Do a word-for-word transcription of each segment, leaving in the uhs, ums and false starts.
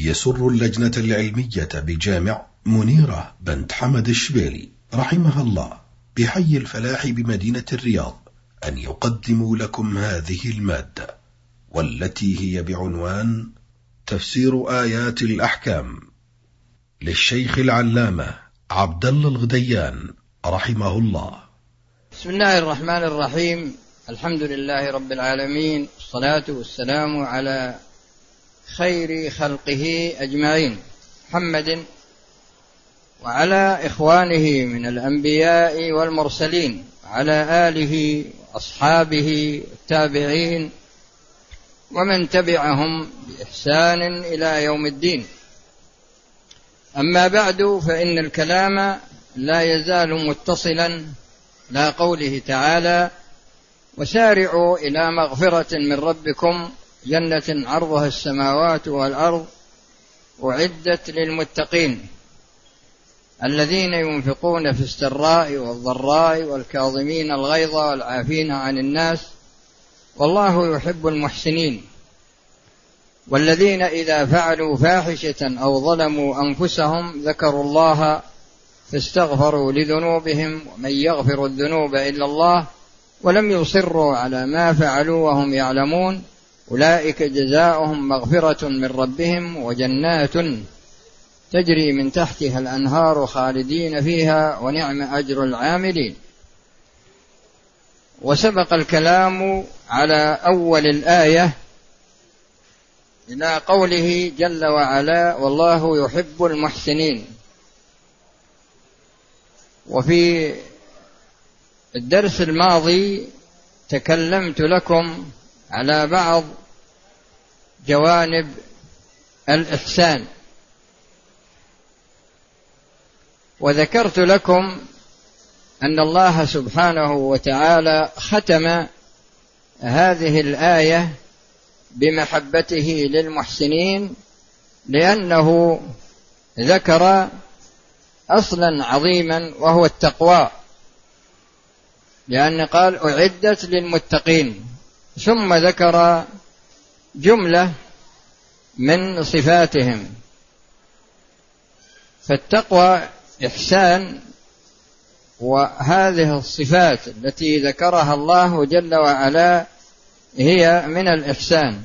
يسر اللجنة العلمية بجامع منيرة بنت حمد الشبيلي رحمها الله بحي الفلاح بمدينة الرياض أن يقدموا لكم هذه المادة، والتي هي بعنوان تفسير آيات الأحكام للشيخ العلامة عبد الله الغديان رحمه الله. بسم الله الرحمن الرحيم. الحمد لله رب العالمين، والصلاة والسلام على خير خلقه أجمعين، محمد وعلى إخوانه من الأنبياء والمرسلين، على آله وأصحابه التابعين ومن تبعهم بإحسان إلى يوم الدين. أما بعد، فإن الكلام لا يزال متصلا لا قوله تعالى: وسارعوا إلى مغفرة من ربكم جنة عرضها السماوات والأرض أعدت للمتقين الذين ينفقون في السراء والضراء والكاظمين الغيظ والعافين عن الناس والله يحب المحسنين والذين إذا فعلوا فاحشة أو ظلموا أنفسهم ذكروا الله فاستغفروا لذنوبهم ومن يغفر الذنوب إلا الله ولم يصروا على ما فعلوا وهم يعلمون أولئك جزاؤهم مغفرة من ربهم وجنات تجري من تحتها الأنهار خالدين فيها ونعم أجر العاملين. وسبق الكلام على أول الآية إلى قوله جل وعلا: والله يحب المحسنين. وفي الدرس الماضي تكلمت لكم على بعض جوانب الإحسان، وذكرت لكم أن الله سبحانه وتعالى ختم هذه الآية بمحبته للمحسنين، لأنه ذكر أصلا عظيما وهو التقوى، لأن قال أعدت للمتقين، ثم ذكر جملة من صفاتهم. فالتقوى إحسان، وهذه الصفات التي ذكرها الله جل وعلا هي من الإحسان.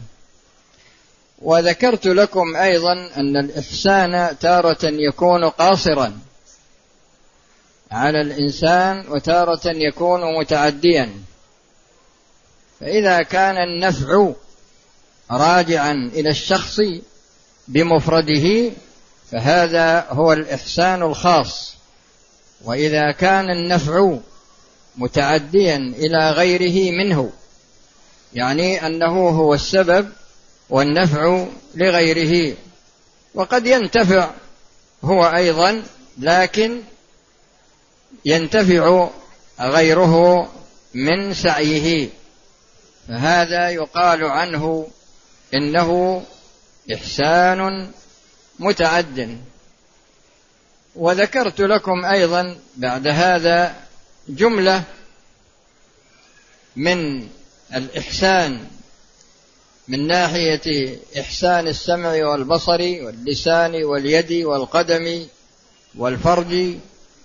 وذكرت لكم أيضا أن الإحسان تارة يكون قاصرا على الإنسان وتارة يكون متعديا، فإذا كان النفع راجعا إلى الشخص بمفرده فهذا هو الإحسان الخاص، وإذا كان النفع متعديا إلى غيره منه، يعني أنه هو السبب والنفع لغيره، وقد ينتفع هو أيضا لكن ينتفع غيره من سعيه، فهذا يقال عنه إنه إحسان متعد. وذكرت لكم أيضا بعد هذا جملة من الإحسان من ناحية إحسان السمع والبصر واللسان واليد والقدم والفرج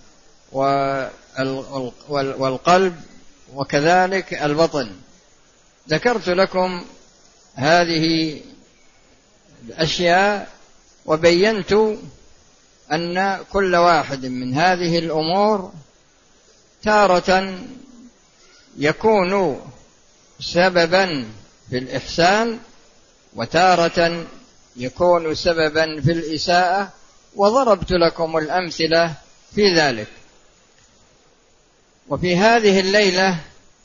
والقلب وكذلك البطن. ذكرت لكم هذه الأشياء وبينت أن كل واحد من هذه الأمور تارة يكون سببا في الإحسان وتارة يكون سببا في الإساءة، وضربت لكم الأمثلة في ذلك. وفي هذه الليلة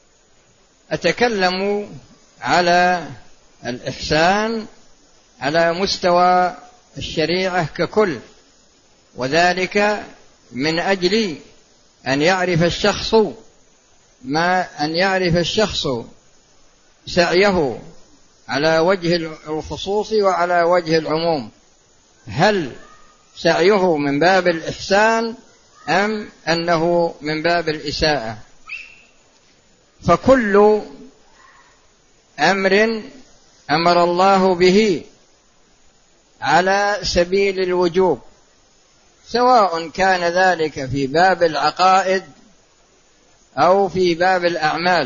أتكلم على الإحسان على مستوى الشريعة ككل، وذلك من أجل أن يعرف الشخص ما أن يعرف الشخص سعيه على وجه الخصوص وعلى وجه العموم، هل سعيه من باب الإحسان أم أنه من باب الإساءة. فكل أمر أمر الله به على سبيل الوجوب، سواء كان ذلك في باب العقائد أو في باب الأعمال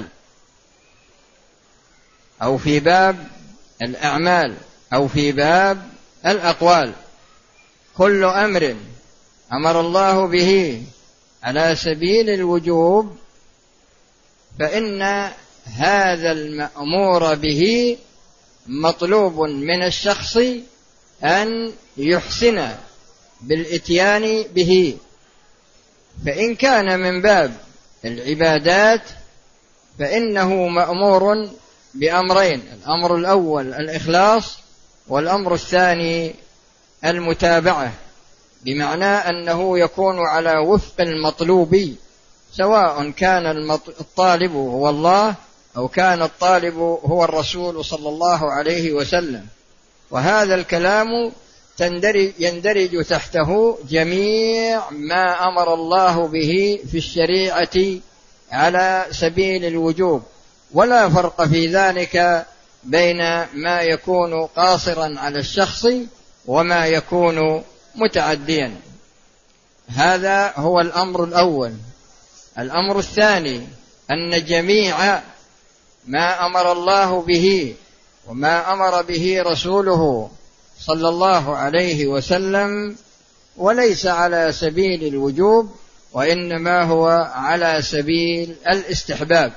أو في باب الأعمال أو في باب الأقوال. كل أمر أمر الله به على سبيل الوجوب فإن هذا المأمور به مطلوب من الشخص أن يحسن بالإتيان به. فإن كان من باب العبادات فإنه مأمور بأمرين: الأمر الأول الإخلاص، والأمر الثاني المتابعة، بمعنى أنه يكون على وفق المطلوب، سواء كان الطالب هو الله أو كان الطالب هو الرسول صلى الله عليه وسلم. وهذا الكلام يندرج تحته جميع ما أمر الله به في الشريعة على سبيل الوجوب، ولا فرق في ذلك بين ما يكون قاصرا على الشخص وما يكون متعديا. هذا هو الأمر الأول. الأمر الثاني أن جميع ما أمر الله به وما أمر به رسوله صلى الله عليه وسلم وليس على سبيل الوجوب، وإنما هو على سبيل الاستحباب،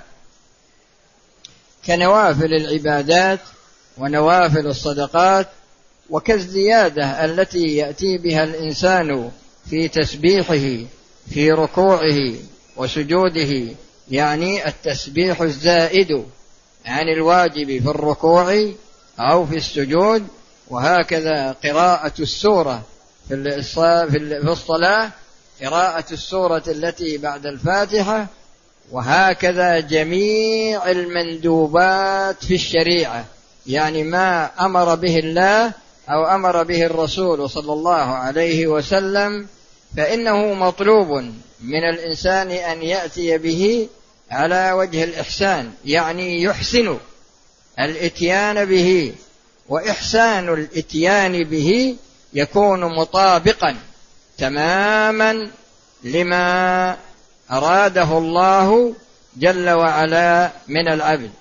كنوافل العبادات ونوافل الصدقات، وكالزيادة التي يأتي بها الإنسان في تسبيحه في ركوعه وسجوده، يعني التسبيح الزائد عن الواجب في الركوع أو في السجود. وهكذا قراءة السورة في الصلاة، قراءة السورة التي بعد الفاتحة، وهكذا جميع المندوبات في الشريعة، يعني ما أمر به الله أو أمر به الرسول صلى الله عليه وسلم فإنه مطلوب من الإنسان أن يأتي به على وجه الإحسان، يعني يحسن الإتيان به. وإحسان الإتيان به يكون مطابقا تماما لما أراده الله جل وعلا من العبد.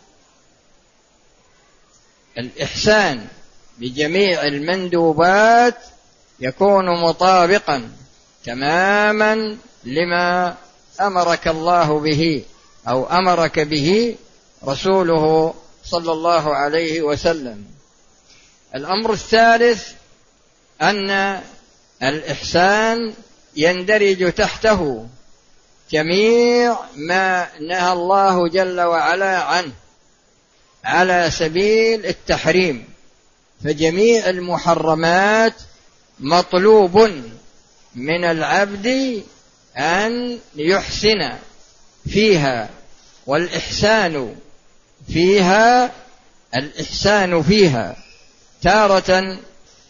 الإحسان بجميع المندوبات يكون مطابقا تماما لما أمرك الله به أو أمرك به رسوله صلى الله عليه وسلم. الأمر الثالث أن الإحسان يندرج تحته جميع ما نهى الله جل وعلا عنه على سبيل التحريم، فجميع المحرمات مطلوب من العبد أن يحسن فيها. والإحسان فيها الإحسان فيها تارة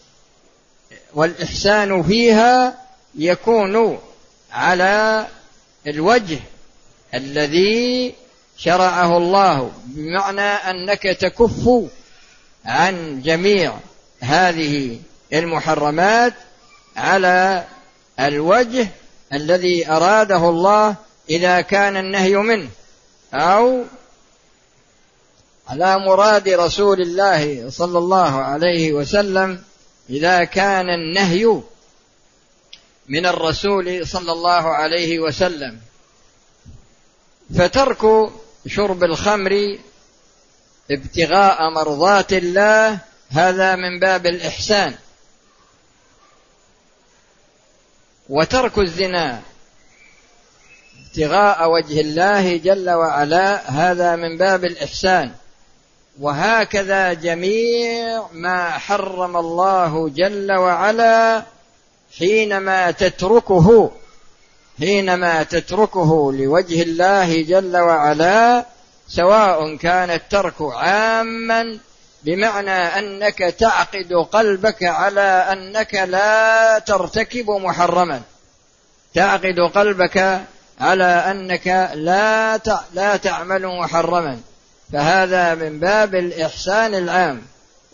والإحسان فيها يكون على الوجه الذي شرعه الله، بمعنى أنك تكف عن جميع هذه المحرمات على الوجه الذي أراده الله إذا كان النهي منه، أو على مراد رسول الله صلى الله عليه وسلم إذا كان النهي من الرسول صلى الله عليه وسلم. فترك شرب الخمر ابتغاء مرضات الله هذا من باب الإحسان، وترك الزنا ابتغاء وجه الله جل وعلا هذا من باب الإحسان. وهكذا جميع ما حرم الله جل وعلا حينما تتركه حينما تتركه لوجه الله جل وعلا، سواء كان الترك عاما بمعنى أنك تعقد قلبك على أنك لا ترتكب محرما، تعقد قلبك على أنك لا لا تعمل محرما، فهذا من باب الإحسان العام.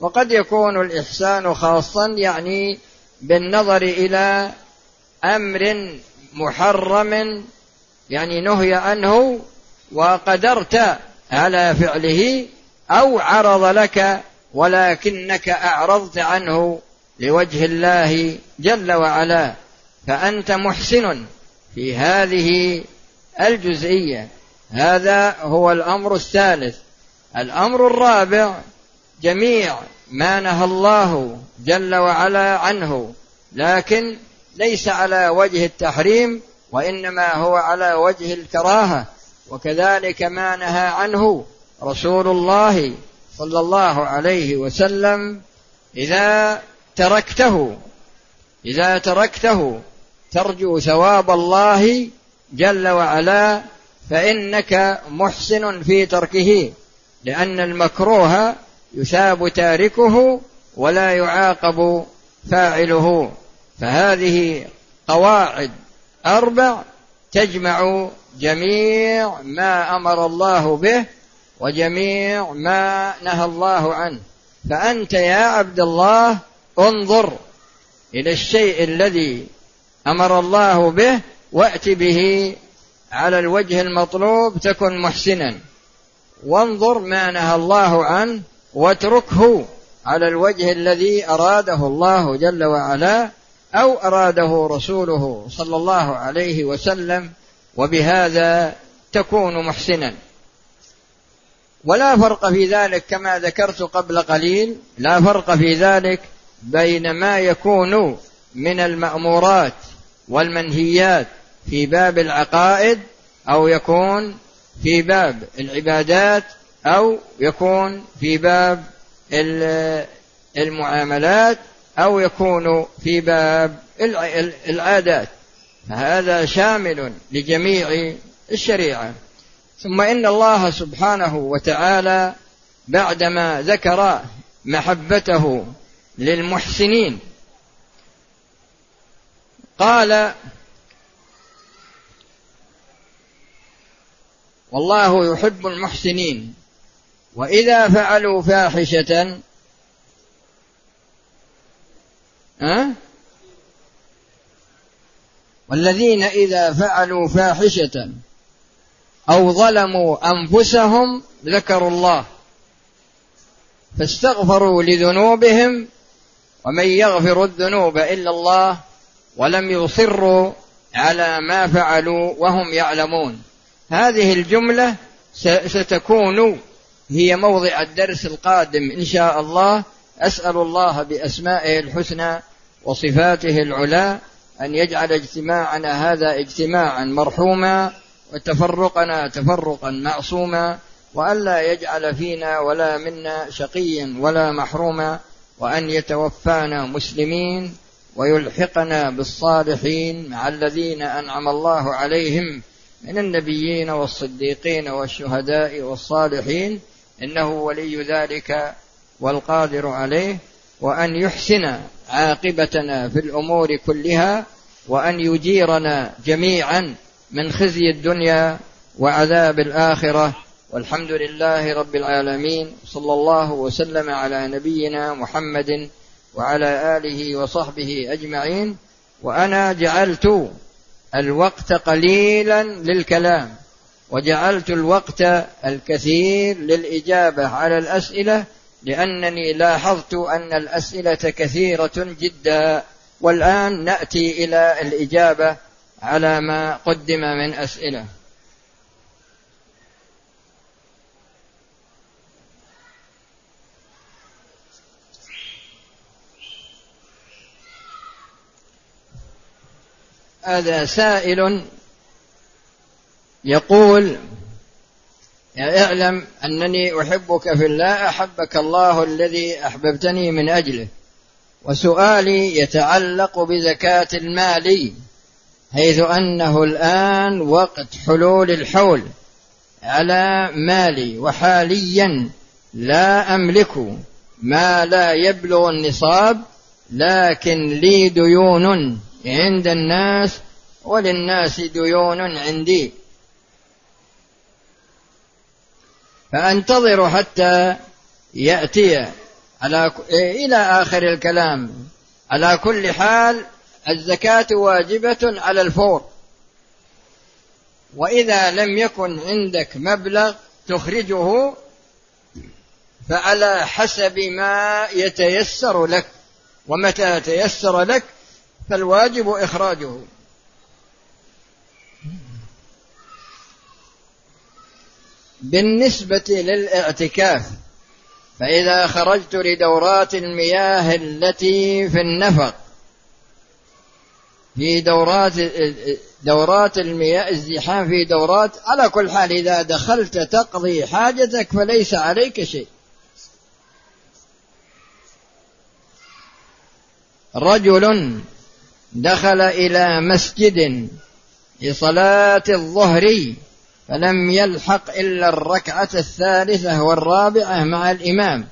وقد يكون الإحسان خاصا يعني بالنظر إلى أمر محرم يعني نهي عنه وقدرت على فعله، أو عرض لك ولكنك أعرضت عنه لوجه الله جل وعلا، فأنت محسن في هذه الجزئية. هذا هو الأمر الثالث. الأمر الرابع: جميع ما نهى الله جل وعلا عنه، لكن ليس على وجه التحريم وإنما هو على وجه الكراهة، وكذلك ما نهى عنه رسول الله صلى الله عليه وسلم إذا تركته إذا تركته ترجو ثواب الله جل وعلا فإنك محسن في تركه، لأن المكروه يثاب تاركه ولا يعاقب فاعله. فهذه قواعد أربع تجمع جميع ما أمر الله به وجميع ما نهى الله عنه. فأنت يا عبد الله انظر إلى الشيء الذي أمر الله به وأت به على الوجه المطلوب تكن محسنا، وانظر ما نهى الله عنه واتركه على الوجه الذي أراده الله جل وعلا أو أراده رسوله صلى الله عليه وسلم، وبهذا تكون محسنا. ولا فرق في ذلك كما ذكرت قبل قليل، لا فرق في ذلك بين ما يكون من المأمورات والمنهيات في باب العقائد، أو يكون في باب العبادات، أو يكون في باب المعاملات، أو يكون في باب العادات، فهذا شامل لجميع الشريعة. ثم إن الله سبحانه وتعالى بعدما ذكر محبته للمحسنين قال: والله يحب المحسنين وإذا فعلوا فاحشة أه؟ والذين إذا فعلوا فاحشة أو ظلموا أنفسهم ذكروا الله فاستغفروا لذنوبهم ومن يغفر الذنوب إلا الله ولم يصروا على ما فعلوا وهم يعلمون. هذه الجملة ستكون هي موضع الدرس القادم إن شاء الله. أسأل الله بأسمائه الحسنى وصفاته العلى أن يجعل اجتماعنا هذا اجتماعا مرحوما وتفرقنا تفرقا معصوما، وأن لا يجعل فينا ولا منا شقيا ولا محروما، وأن يتوفانا مسلمين ويلحقنا بالصالحين مع الذين أنعم الله عليهم من النبيين والصديقين والشهداء والصالحين، إنه ولي ذلك والقادر عليه. وأن يحسن عاقبتنا في الأمور كلها، وأن يجيرنا جميعا من خزي الدنيا وعذاب الآخرة. والحمد لله رب العالمين، صلى الله وسلم على نبينا محمد وعلى آله وصحبه أجمعين. وأنا جعلت الوقت قليلا للكلام وجعلت الوقت الكثير للإجابة على الأسئلة، لأنني لاحظت أن الأسئلة كثيرة جدا. والآن نأتي إلى الإجابة على ما قدم من أسئلة. هذا سائل يقول: اعلم أنني أحبك في الله، أحبك الله الذي أحببتني من أجله، وسؤالي يتعلق بزكاة المال، حيث أنه الآن وقت حلول الحول على مالي، وحاليا لا أملك ما لا يبلغ النصاب، لكن لي ديون عند الناس وللناس ديون عندي، فأنتظر حتى يأتي على إلى آخر الكلام. على كل حال الزكاة واجبة على الفور، وإذا لم يكن عندك مبلغ تخرجه فعلى حسب ما يتيسر لك، ومتى تيسر لك فالواجب إخراجه. بالنسبة للاعتكاف، فإذا خرجت لدورات المياه التي في النفق، في دورات دورات المياه الزحام، في دورات، على كل حال إذا دخلت تقضي حاجتك فليس عليك شيء. رجل دخل إلى مسجد لصلاة الظهر فلم يلحق إلا الركعة الثالثة والرابعة مع الإمام،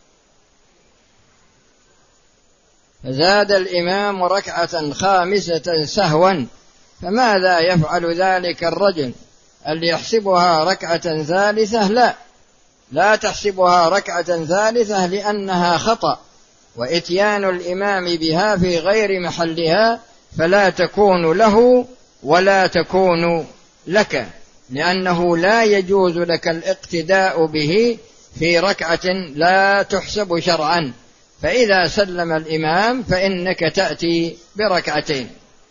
فزاد الإمام ركعة خامسة سهوا، فماذا يفعل ذلك الرجل؟ هل يحسبها ركعة ثالثة؟ لا، لا تحسبها ركعة ثالثة لأنها خطأ، وإتيان الإمام بها في غير محلها فلا تكون له ولا تكون لك، لأنه لا يجوز لك الاقتداء به في ركعة لا تحسب شرعا، فإذا سلم الإمام فإنك تأتي بركعتين.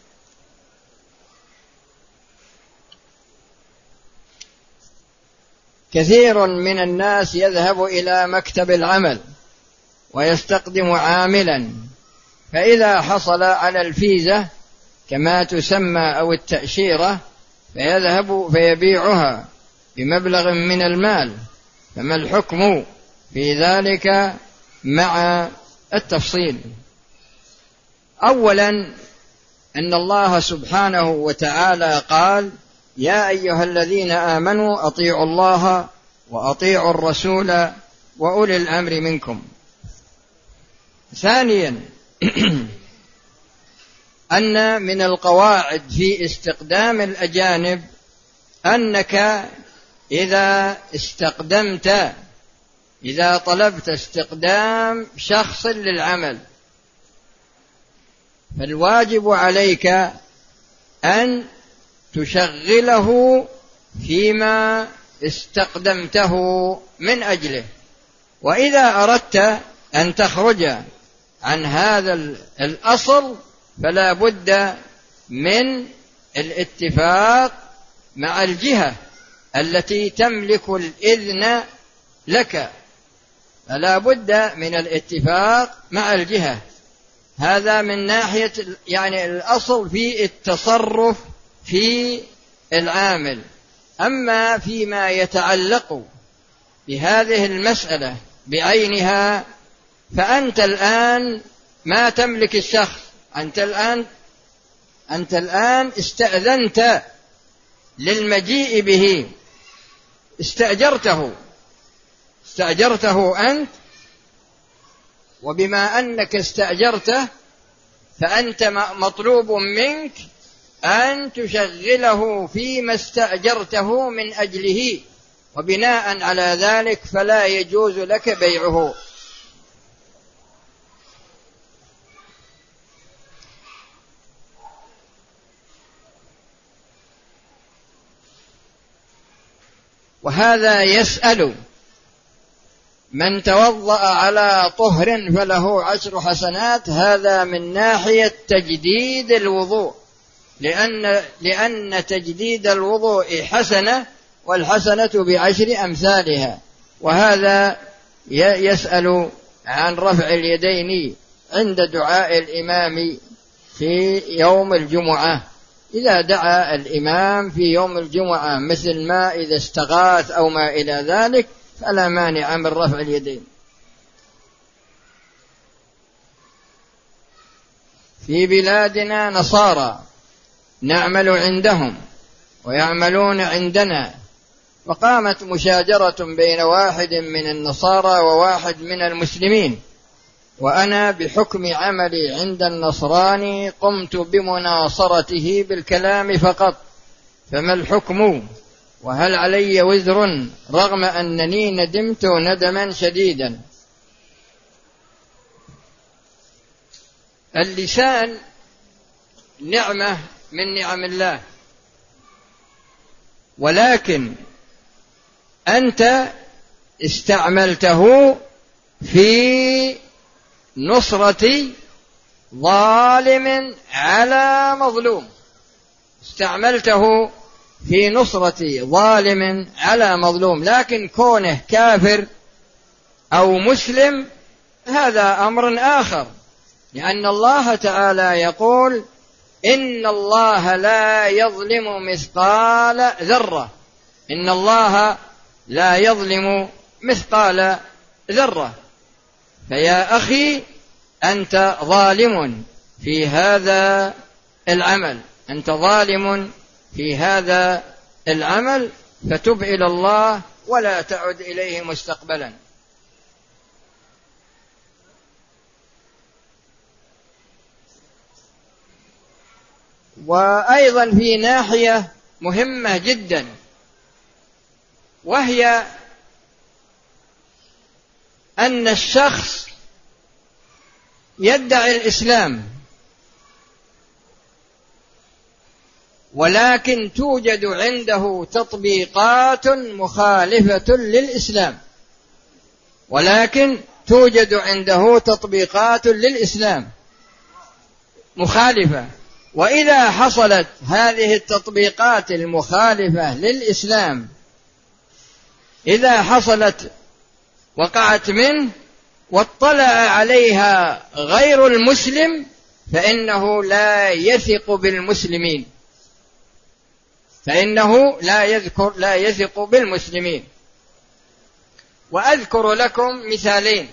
كثير من الناس يذهب إلى مكتب العمل ويستقدم عاملا، فإذا حصل على الفيزة كما تسمى أو التأشيرة فيذهب فيبيعها بمبلغ من المال، فما الحكم في ذلك مع التفصيل؟ أولا أن الله سبحانه وتعالى قال: يا أيها الذين آمنوا أطيعوا الله وأطيعوا الرسول وأولي الأمر منكم. ثانيا أن من القواعد في استقدام الأجانب أنك إذا استقدمت إذا طلبت استقدام شخص للعمل فالواجب عليك أن تشغله فيما استقدمته من أجله، وإذا أردت أن تخرج عن هذا الأصل فلا بد من الاتفاق مع الجهة التي تملك الإذن لك، فلا بد من الاتفاق مع الجهة. هذا من ناحية يعني الأصل في التصرف في العامل. أما فيما يتعلق بهذه المسألة بعينها فأنت الآن ما تملك الشخص، أنت الآن أنت الآن استأذنت للمجيء به، استأجرته استأجرته أنت، وبما أنك استأجرته فأنت مطلوب منك أن تشغله فيما استأجرته من أجله، وبناء على ذلك فلا يجوز لك بيعه. وهذا يسأل: من توضأ على طهر فله عشر حسنات، هذا من ناحية تجديد الوضوء، لأن, لأن تجديد الوضوء حسنة، والحسنة بعشر أمثالها. وهذا يسأل عن رفع اليدين عند دعاء الإمام في يوم الجمعة. إذا دعا الإمام في يوم الجمعة مثل ما إذا استغاث أو ما إلى ذلك فلا مانع من رفع اليدين. في بلادنا نصارى نعمل عندهم ويعملون عندنا، وقامت مشاجرة بين واحد من النصارى وواحد من المسلمين، وأنا بحكم عملي عند النصراني قمت بمناصرته بالكلام فقط، فما الحكم؟ وهل علي وزر رغم أنني ندمت ندما شديدا؟ اللسان نعمة من نعم الله، ولكن أنت استعملته في نصرة ظالم على مظلوم، استعملته في نصرة ظالم على مظلوم، لكن كونه كافر أو مسلم هذا أمر آخر، لأن الله تعالى يقول إن الله لا يظلم مثقال ذرة، إن الله لا يظلم مثقال ذرة. فيا أخي أنت ظالم في هذا العمل، أنت ظالم في هذا العمل، فتب إلى الله ولا تعد إليه مستقبلا. وأيضا في ناحية مهمة جدا، وهي أن الشخص يدعي الإسلام ولكن توجد عنده تطبيقات مخالفة للإسلام، ولكن توجد عنده تطبيقات للإسلام مخالفة. وإذا حصلت هذه التطبيقات المخالفة للإسلام، إذا حصلت وقعت منه واطلع عليها غير المسلم، فإنه لا يثق بالمسلمين، فإنه لا يذكر لا يثق بالمسلمين. وأذكر لكم مثالين.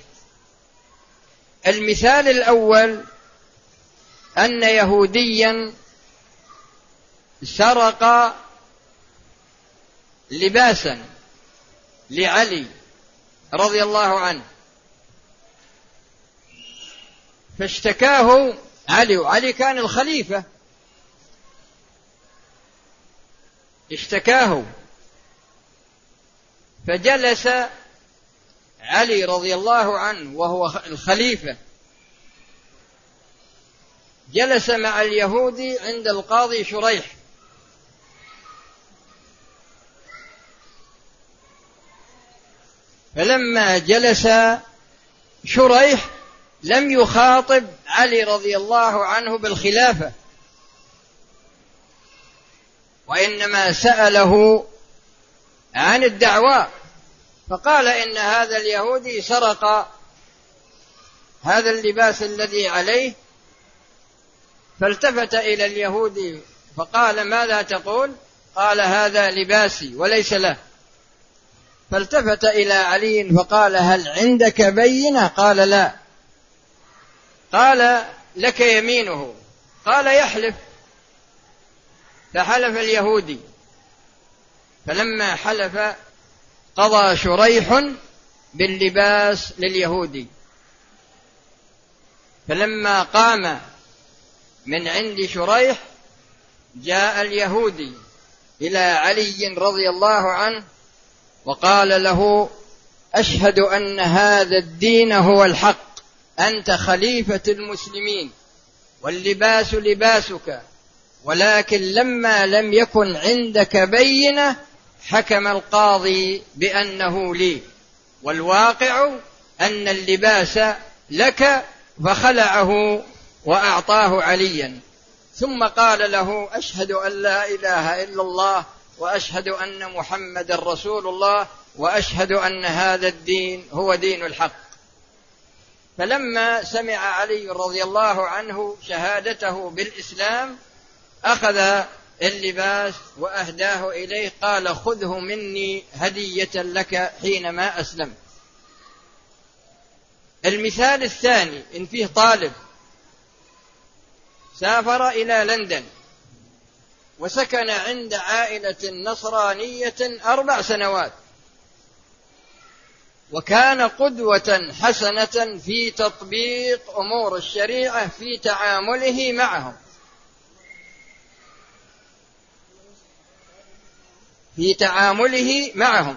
المثال الأول أن يهوديا سرق لباسا لعلي رضي الله عنه، فاشتكاه علي، وعلي كان الخليفة، اشتكاه، فجلس علي رضي الله عنه وهو الخليفة، جلس مع اليهودي عند القاضي شريح، فلما جلس شريح لم يخاطب علي رضي الله عنه بالخلافة، وإنما سأله عن الدعوى، فقال إن هذا اليهودي سرق هذا اللباس الذي عليه، فالتفت إلى اليهودي فقال ماذا تقول؟ قال هذا لباسي وليس له. فالتفت إلى علي فقال هل عندك بينة؟ قال لا. قال لك يمينه؟ قال يحلف. فحلف اليهودي، فلما حلف قضى شريح باللباس لليهودي، فلما قام من عند شريح جاء اليهودي إلى علي رضي الله عنه وقال له أشهد أن هذا الدين هو الحق، أنت خليفة المسلمين واللباس لباسك، ولكن لما لم يكن عندك بينة حكم القاضي بأنه لي، والواقع أن اللباس لك، فخلعه وأعطاه عليا، ثم قال له أشهد أن لا إله إلا الله وأشهد أن محمد رسول الله وأشهد أن هذا الدين هو دين الحق. فلما سمع علي رضي الله عنه شهادته بالإسلام أخذ اللباس وأهداه إليه، قال خذه مني هدية لك حينما أسلمت. المثال الثاني إن فيه طالب سافر إلى لندن وسكن عند عائلة نصرانية أربع سنوات، وكان قدوة حسنة في تطبيق أمور الشريعة في تعامله معهم في تعامله معهم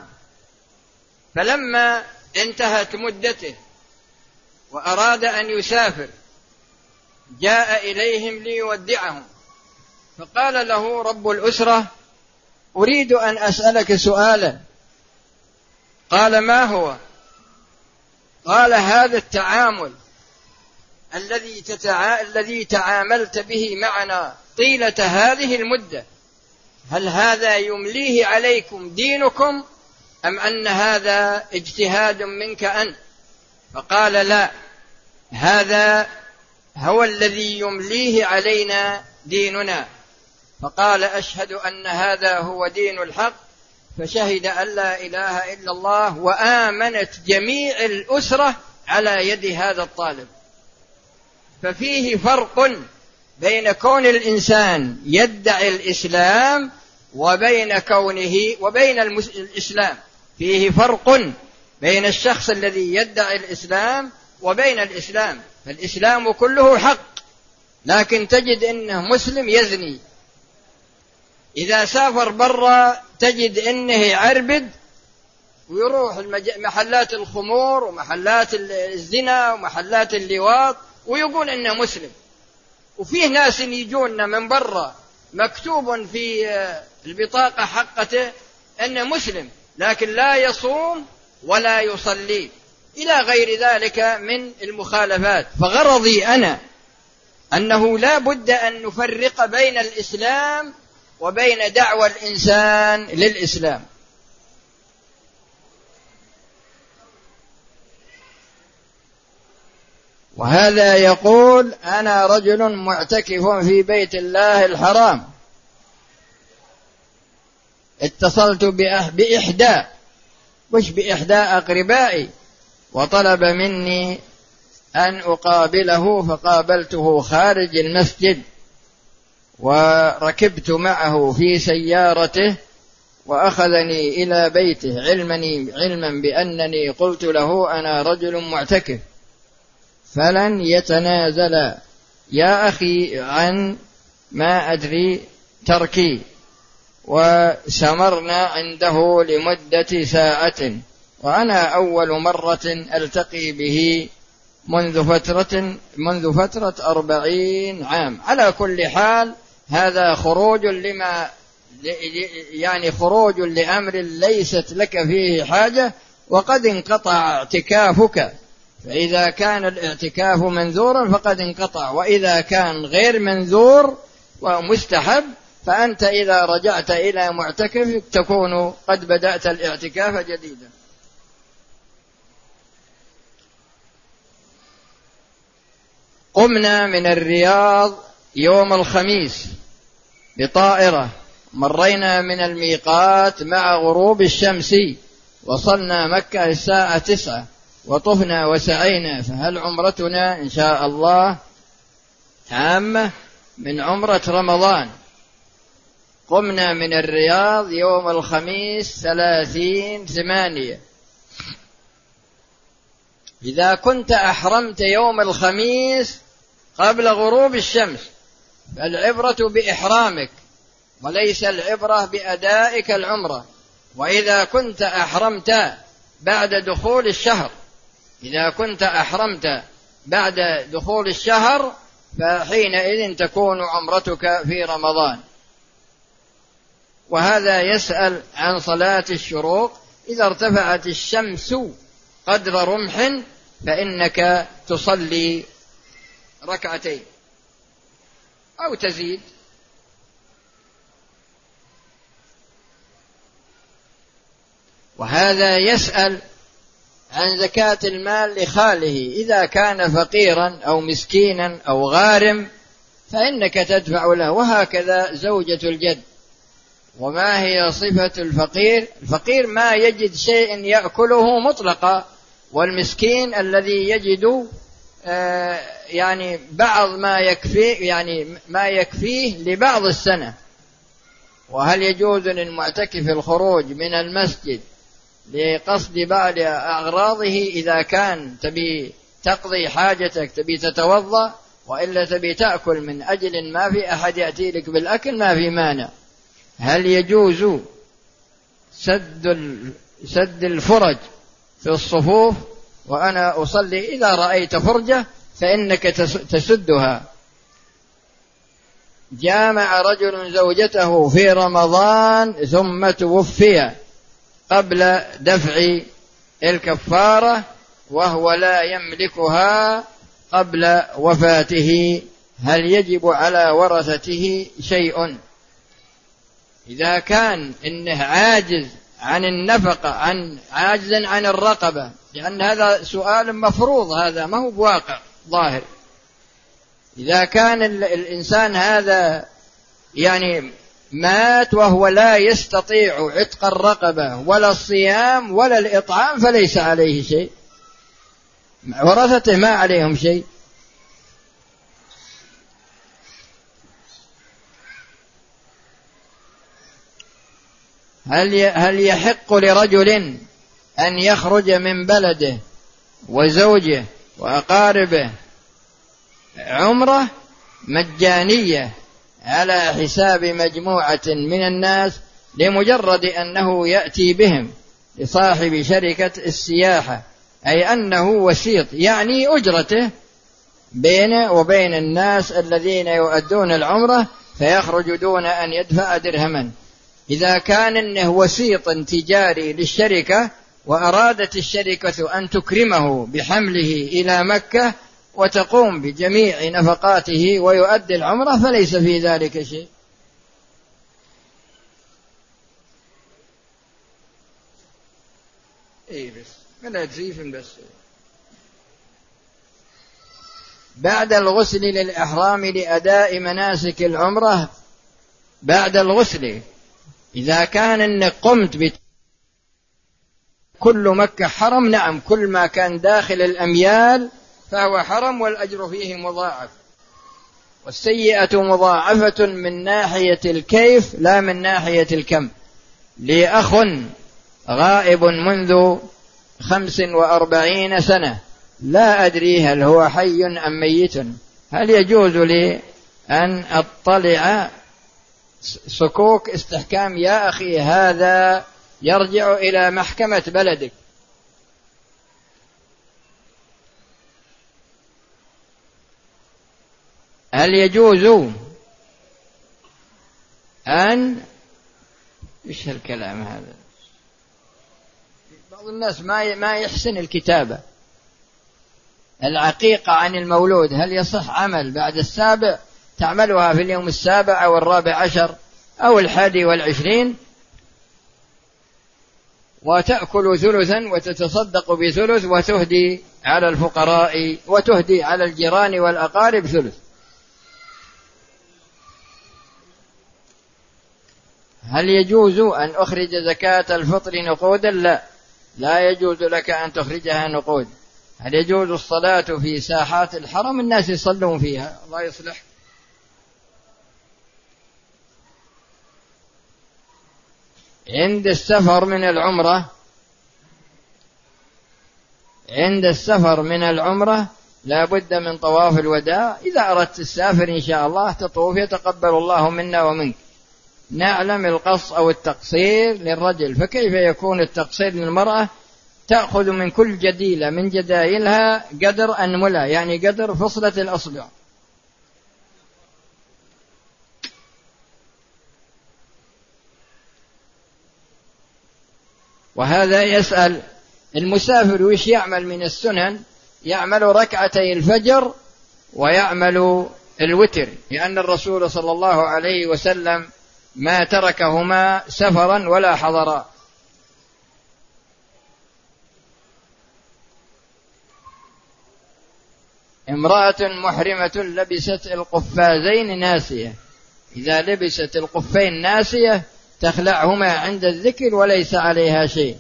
فلما انتهت مدته وأراد أن يسافر جاء إليهم ليودعهم، فقال له رب الأسرة: أريد أن أسألك سؤالا. قال: ما هو؟ قال: هذا التعامل الذي تتع... الذي تعاملت به معنا طيلة هذه المدة، هل هذا يمليه عليكم دينكم أم أن هذا اجتهاد منك أنت؟ فقال: لا، هذا هو الذي يمليه علينا ديننا. فقال: أشهد أن هذا هو دين الحق. فشهد أن لا إله إلا الله، وآمنت جميع الأسرة على يد هذا الطالب. ففيه فرق بين كون الإنسان يدعي الإسلام وبين كونه وبين الإسلام. فيه فرق بين الشخص الذي يدعي الإسلام وبين الإسلام. فالإسلام كله حق، لكن تجد إنه مسلم يزني. إذا سافر برا تجد إنه عربد ويروح محلات الخمور ومحلات الزنا ومحلات اللواط ويقول إنه مسلم. وفيه ناس يجون من برا مكتوب في البطاقة حقته أنه مسلم، لكن لا يصوم ولا يصلي إلى غير ذلك من المخالفات. فغرضي أنا أنه لا بد أن نفرق بين الإسلام وبين دعوى الإنسان للإسلام. وهذا يقول: أنا رجل معتكف في بيت الله الحرام، اتصلت بإحدى مش بإحدى أقربائي وطلب مني أن أقابله، فقابلته خارج المسجد وركبت معه في سيارته وأخذني إلى بيته، علمني علما بأنني قلت له أنا رجل معتكف، فلن يتنازل يا أخي عن ما أدري تركي. وسمرنا عنده لمدة ساعة، وأنا أول مرة ألتقي به منذ فترة منذ فترة أربعين عام. على كل حال هذا خروج لما يعني خروج لأمر ليست لك فيه حاجة، وقد انقطع اعتكافك. فإذا كان الاعتكاف منذورا فقد انقطع، وإذا كان غير منذور ومستحب فأنت إذا رجعت إلى معتكف تكون قد بدأت الاعتكاف جديدا. قمنا من الرياض يوم الخميس بطائرة، مرينا من الميقات مع غروب الشمس، وصلنا مكة الساعة تسعة، وطفنا وسعينا. فهل عمرتنا إن شاء الله عامة من عمرة رمضان. قمنا من الرياض يوم الخميس ثلاثين ثمانية. إذا كنت أحرمت يوم الخميس قبل غروب الشمس فالعبرة بإحرامك وليس العبرة بأدائك العمرة. وإذا كنت أحرمت بعد دخول الشهر إذا كنت أحرمت بعد دخول الشهر فحينئذ تكون عمرتك في رمضان. وهذا يسأل عن صلاة الشروق. إذا ارتفعت الشمس قدر رمح فإنك تصلي ركعتين أو تزيد. وهذا يسأل عن زكاة المال لخاله. إذا كان فقيرا أو مسكينا أو غارم فإنك تدفع له، وهكذا زوجة الجد. وما هي صفة الفقير؟ الفقير ما يجد شيء يأكله مطلقا، والمسكين الذي يجد آه يعني بعض ما يكفيه يعني ما يكفيه لبعض السنة. وهل يجوز للمعتكف الخروج من المسجد لقصد بعض أغراضه؟ إذا كان تبي تقضي حاجتك، تبي تتوضأ، وإلا تبي تأكل من أجل ما في أحد يأتي لك بالأكل، ما في مانع. هل يجوز سد سد الفرج في الصفوف وأنا أصلي؟ إذا رأيت فرجة فإنك تسدها جامع رجل زوجته في رمضان ثم توفي قبل دفع الكفارة وهو لا يملكها قبل وفاته، هل يجب على ورثته شيء؟ إذا كان إنه عاجز عن النفقة، عن عاجزا عن الرقبة، لأن هذا سؤال مفروض، هذا ما هو بواقع ظاهر. إذا كان الإنسان هذا يعني مات وهو لا يستطيع عتق الرقبة ولا الصيام ولا الإطعام فليس عليه شيء، ورثته ما عليهم شيء. هل هل يحق لرجل أن يخرج من بلده وزوجه وأقاربه عمرة مجانية على حساب مجموعة من الناس لمجرد أنه يأتي بهم لصاحب شركة السياحة، أي أنه وسيط، يعني أجرته بينه وبين الناس الذين يؤدون العمرة، فيخرج دون أن يدفع درهما. إذا كان إنه وسيط تجاري للشركة وأرادت الشركة أن تكرمه بحمله إلى مكة وتقوم بجميع نفقاته ويؤدي العمرة فليس في ذلك شيء. إيه بس ولا تزيف بس. بعد الغسل للإحرام لأداء مناسك العمرة، بعد الغسل إذا كان إنك قمت بت... كل مكة حرم، نعم، كل ما كان داخل الأميال فهو حرم والأجر فيه مضاعف، والسيئة مضاعفة من ناحية الكيف لا من ناحية الكم. لي أخ غائب منذ خمس وأربعين سنة، لا أدري هل هو حي أم ميت، هل يجوز لي أن أطلع صكوك استحكام؟ يا أخي هذا يرجع إلى محكمة بلدك. هل يجوز أن إيش هالكلام هذا؟ بعض الناس ما ما يحسن الكتابة. العقيقة عن المولود هل يصح عمل بعد السابع؟ تعملها في اليوم السابع أو الرابع عشر أو الحادي والعشرين، وتأكل ثلثا وتتصدق بثلث وتهدي على الفقراء وتهدي على الجيران والأقارب ثلث. هل يجوز أن أخرج زكاة الفطر نقودا؟ لا، لا يجوز لك أن تخرجها نقود. هل يجوز الصلاة في ساحات الحرم؟ الناس يصلون فيها، الله يصلح. عند السفر من العمرة عند السفر من العمرة لا بد من طواف الوداع. إذا أردت السافر إن شاء الله تطوف، يتقبل الله منا ومنك. نعلم القص أو التقصير للرجل، فكيف يكون التقصير للمرأة؟ تأخذ من كل جديلة من جدائلها قدر أنملة، يعني قدر فصلة الأصبع. وهذا يسأل المسافر وش يعمل من السنن؟ يعمل ركعتي الفجر ويعمل الوتر، لأن الرسول صلى الله عليه وسلم ما تركهما سفرا ولا حضرا. امرأة محرمة لبست القفازين ناسية، إذا لبست القفين ناسية تخلعهما عند الذكر وليس عليها شيء.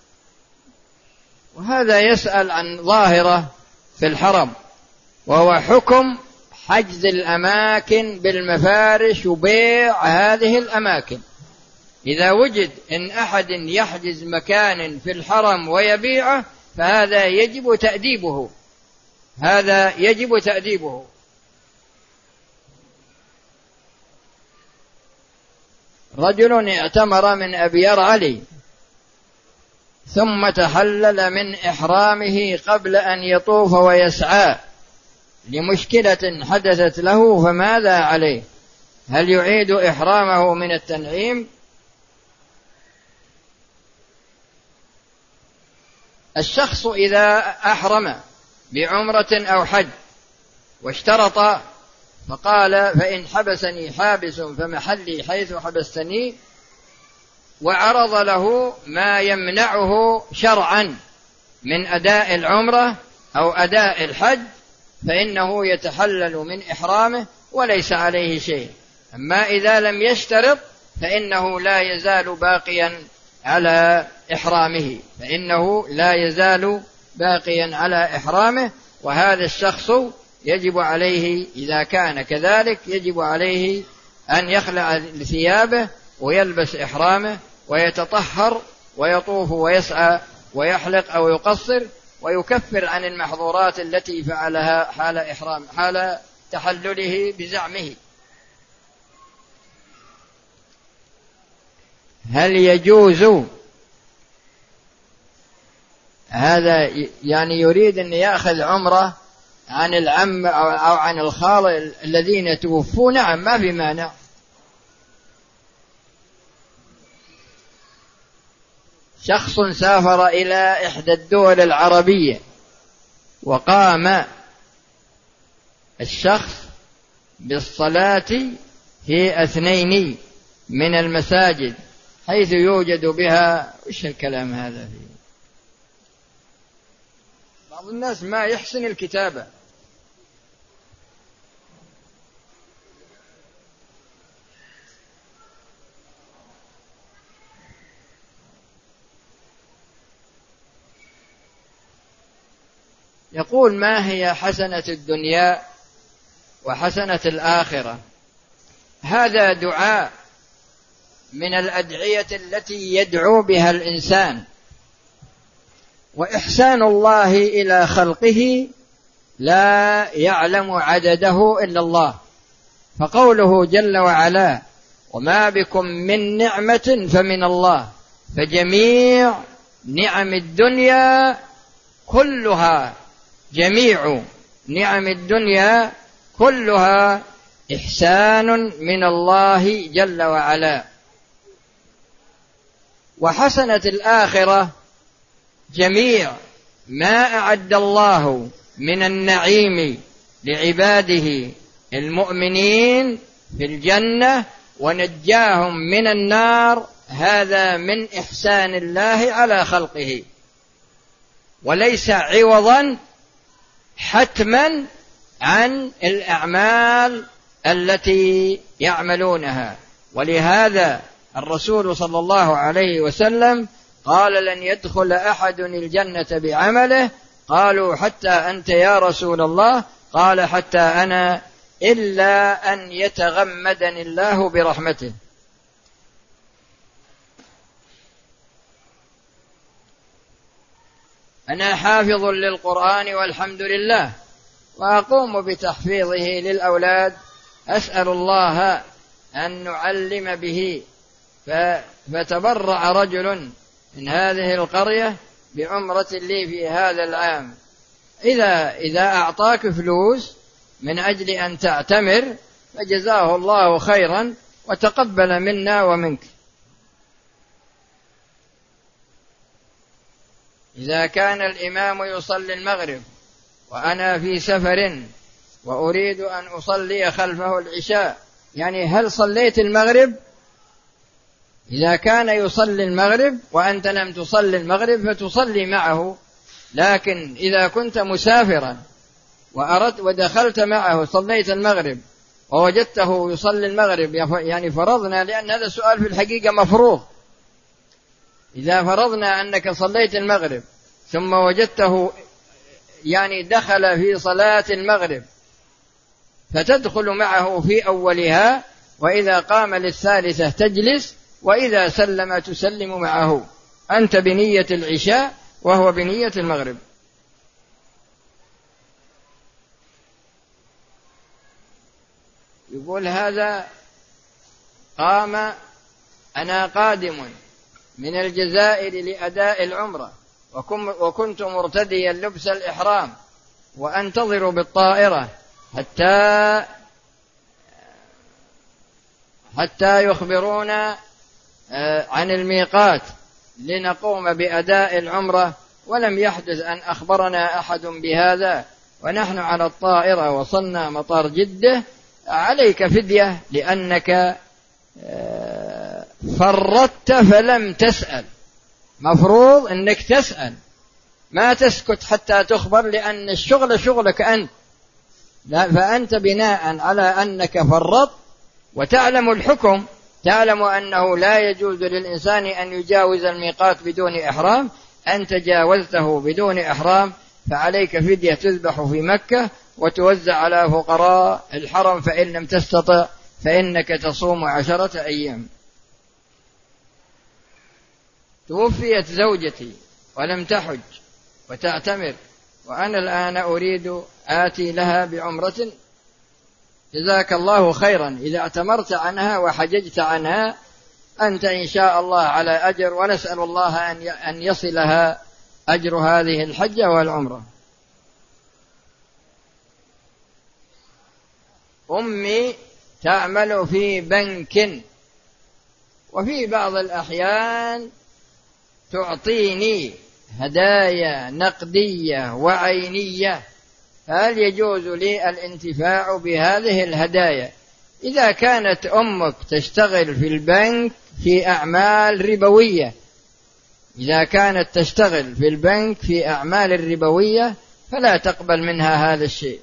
وهذا يسأل عن ظاهرة في الحرم، وهو حكم حجز الأماكن بالمفارش وبيع هذه الأماكن. إذا وجد إن أحد يحجز مكان في الحرم ويبيعه فهذا يجب تأديبه، هذا يجب تأديبه. رجل اعتمر من أبيار علي ثم تحلل من إحرامه قبل أن يطوف ويسعى لمشكلة حدثت له، فماذا عليه؟ هل يعيد إحرامه من التنعيم؟ الشخص إذا أحرم بعمرة أو حج واشترط فقال فإن حبسني حابس فمحلي حيث حبستني، وعرض له ما يمنعه شرعا من أداء العمرة أو أداء الحج، فإنه يتحلل من إحرامه وليس عليه شيء. أما إذا لم يشترط فإنه لا يزال باقيا على إحرامه، فإنه لا يزال باقيا على إحرامه. وهذا الشخص يجب عليه إذا كان كذلك يجب عليه أن يخلع ثيابه ويلبس إحرامه ويتطهر ويطوف ويسعى ويحلق أو يقصر، ويكفر عن المحظورات التي فعلها حال إحرام حال تحلله بزعمه. هل يجوز هذا؟ يعني يريد أن يأخذ عمره عن العم أو عن الخال الذين توفوا. نعم، ما في مانع. شخص سافر إلى إحدى الدول العربية وقام الشخص بالصلاة في اثنين من المساجد حيث يوجد بها، وش الكلام هذا فيه؟ بعض الناس ما يحسن الكتابة. يقول ما هي حسنة الدنيا وحسنة الآخرة؟ هذا دعاء من الأدعية التي يدعو بها الإنسان، وإحسان الله إلى خلقه لا يعلم عدده إلا الله. فقوله جل وعلا وما بكم من نعمة فمن الله، فجميع نعم الدنيا كلها جميع نعم الدنيا كلها إحسان من الله جل وعلا. وحسنة الآخرة جميع ما أعد الله من النعيم لعباده المؤمنين في الجنة ونجاهم من النار، هذا من إحسان الله على خلقه، وليس عوضا حتما عن الأعمال التي يعملونها. ولهذا الرسول صلى الله عليه وسلم قال لن يدخل أحد الجنة بعمله، قالوا حتى أنت يا رسول الله؟ قال حتى أنا، إلا أن يتغمدني الله برحمته. أنا حافظ للقرآن والحمد لله، وأقوم بتحفيظه للأولاد، أسأل الله أن نعلم به. فتبرع رجل من هذه القرية بعمرة لي في هذا العام، إذا إذا أعطاك فلوس من أجل أن تعتمر فجزاه الله خيرا وتقبل منا ومنك. إذا كان الإمام يصلي المغرب وأنا في سفر وأريد أن أصلي خلفه العشاء، يعني هل صليت المغرب؟ إذا كان يصلي المغرب وأنت لم تصلي المغرب فتصلي معه، لكن إذا كنت مسافرا وأردت ودخلت معه صليت المغرب ووجدته يصلي المغرب، يعني فرضنا، لأن هذا السؤال في الحقيقة مفروض، إذا فرضنا أنك صليت المغرب ثم وجدته يعني دخل في صلاة المغرب فتدخل معه في أولها، وإذا قام للثالثة تجلس، وإذا سلم تسلم معه، أنت بنية العشاء وهو بنية المغرب. يقول هذا قام أنا قادم من الجزائر لأداء العمرة وكنت مرتديا لبس الإحرام وأنتظر بالطائرة حتى حتى يخبرونا عن الميقات لنقوم بأداء العمرة، ولم يحدث أن أخبرنا أحد بهذا، ونحن على الطائرة وصلنا مطار جدة. عليك فدية لأنك فرطت فلم تسأل. مفروض أنك تسأل، ما تسكت حتى تخبر، لأن الشغل شغلك أنت. فأنت بناء على أنك فرطت وتعلم الحكم، تعلم أنه لا يجوز للإنسان أن يجاوز الميقات بدون إحرام، أنت جاوزته بدون إحرام، فعليك فدية تذبح في مكة وتوزع على فقراء الحرم، فإن لم تستطع فإنك تصوم عشرة أيام. توفيت زوجتي ولم تحج وتعتمر، وأنا الآن أريد آتي لها بعمرة. جزاك الله خيرا، إذا اعتمرت عنها وحججت عنها أنت إن شاء الله على أجر، ونسأل الله أن يصلها أجر هذه الحجة والعمرة. أمي تعمل في بنك، وفي بعض الأحيان تعطيني هدايا نقدية وعينية، هل يجوز لي الانتفاع بهذه الهدايا؟ إذا كانت أمك تشتغل في البنك في أعمال ربوية، إذا كانت تشتغل في البنك في أعمال الربوية فلا تقبل منها هذا الشيء.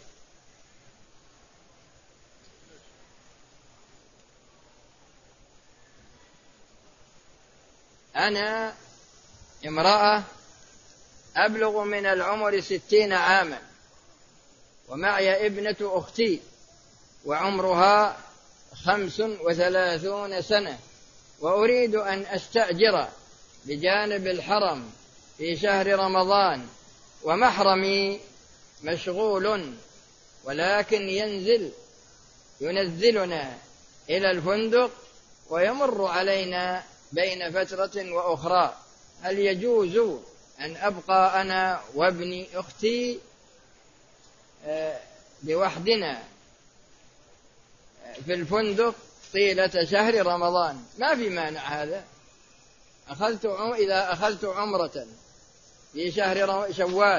أنا امرأة أبلغ من العمر ستين عاما، ومعي ابنة أختي وعمرها خمس وثلاثون سنة، وأريد أن أستأجر بجانب الحرم في شهر رمضان، ومحرمي مشغول، ولكن ينزل ينزلنا إلى الفندق ويمر علينا بين فترة وأخرى، هل يجوز أن أبقى أنا وابن أختي لوحدنا في الفندق طيلة شهر رمضان؟ ما في مانع هذا. أخذت إذا أخذت عمرة في شهر شوال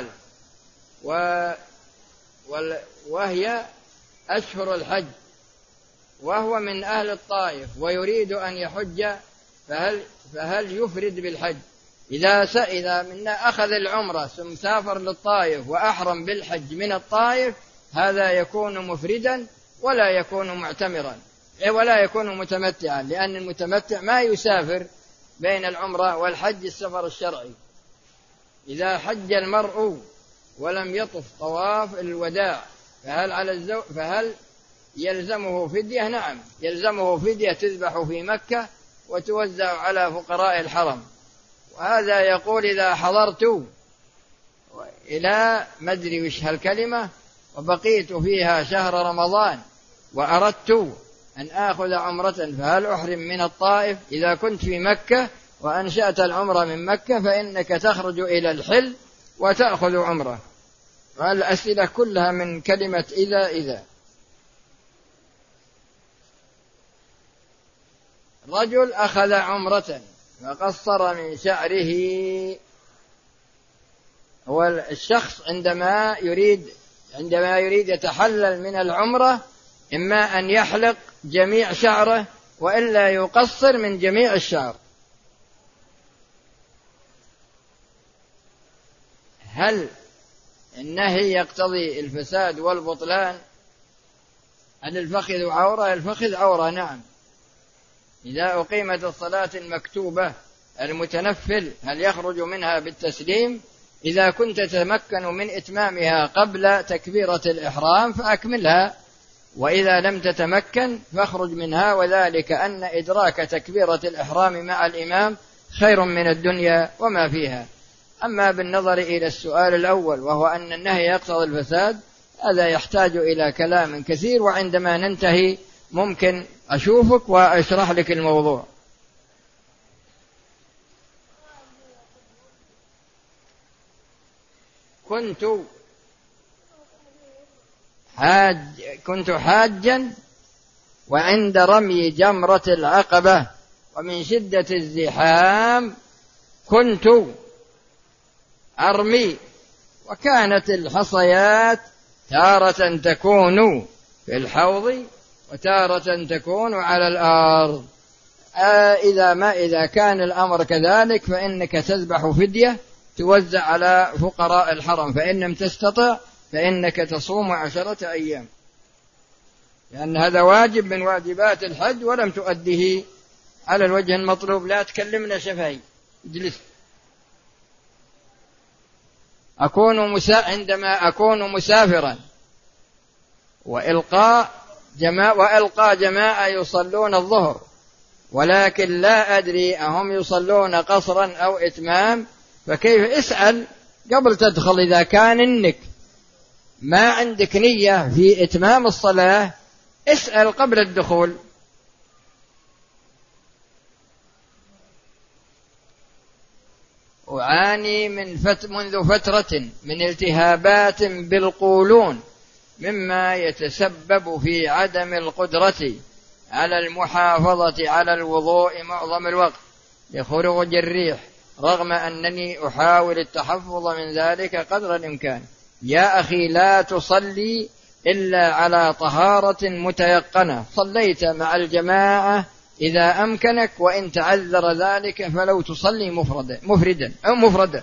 وهي أشهر الحج، وهو من أهل الطائف ويريد أن يحج، فهل فهل يفرد بالحج؟ إذا إذا منا أخذ العمرة ثم سافر للطائف وأحرم بالحج من الطائف، هذا يكون مفردا ولا يكون معتمرا ولا يكون متمتعا، لأن المتمتع ما يسافر بين العمرة والحج السفر الشرعي. إذا حج المرء ولم يطف طواف الوداع فهل على الزو فهل يلزمه فدية؟ نعم يلزمه فدية تذبح في مكة وتوزع على فقراء الحرم. وهذا يقول إذا حضرت إلى مدري وش هالكلمة وبقيت فيها شهر رمضان وأردت أن آخذ عمرة فهل أحرم من الطائف؟ إذا كنت في مكة وأنشأت العمرة من مكة فإنك تخرج إلى الحل وتأخذ عمرة. والأسئلة كلها من كلمة إذا إذا. رجل أخذ عمرة فقصر من شعره. هو الشخص عندما يريد عندما يريد يتحلل من العمرة إما أن يحلق جميع شعره وإلا يقصر من جميع الشعر. هل النهي يقتضي الفساد والبطلان؟ هل الفخذ عورة؟ الفخذ عورة نعم. إذا أقيمت الصلاة المكتوبة المتنفل هل يخرج منها بالتسليم؟ إذا كنت تتمكن من إتمامها قبل تكبيرة الإحرام فأكملها، وإذا لم تتمكن فاخرج منها، وذلك أن إدراك تكبيرة الإحرام مع الإمام خير من الدنيا وما فيها. أما بالنظر إلى السؤال الأول وهو أن النهي يقتضي الفساد، هذا يحتاج إلى كلام كثير، وعندما ننتهي ممكن أشوفك وأشرح لك الموضوع. كنت حاج كنت حاجا وعند رمي جمرة العقبة ومن شدة الزحام كنت أرمي، وكانت الحصيات تارة تكون في الحوض وتارة تكون على الأرض. آه إذا ما إذا كان الأمر كذلك فإنك تذبح فدية توزع على فقراء الحرم، فإن لم تستطع فإنك تصوم عشرة أيام، لأن هذا واجب من واجبات الحج ولم تؤديه على الوجه المطلوب. لا تكلمنا شفهي، اجلس. أكون مسا... عندما أكون مسافرا وإلقاء جماعة وإلقى جماعة يصلون الظهر، ولكن لا أدري أهم يصلون قصرا أو إتمام، فكيف؟ اسأل قبل تدخل. إذا كان إنك ما عندك نية في إتمام الصلاة اسأل قبل الدخول. أعاني من فت... منذ فترة من التهابات بالقولون، مما يتسبب في عدم القدرة على المحافظة على الوضوء معظم الوقت لخروج الريح، رغم أنني أحاول التحفظ من ذلك قدر الإمكان. يا أخي لا تصلي إلا على طهارة متيقنة. صليت مع الجماعة إذا أمكنك، وإن تعذر ذلك فلو تصلي مفردا مفردا أو مفردا.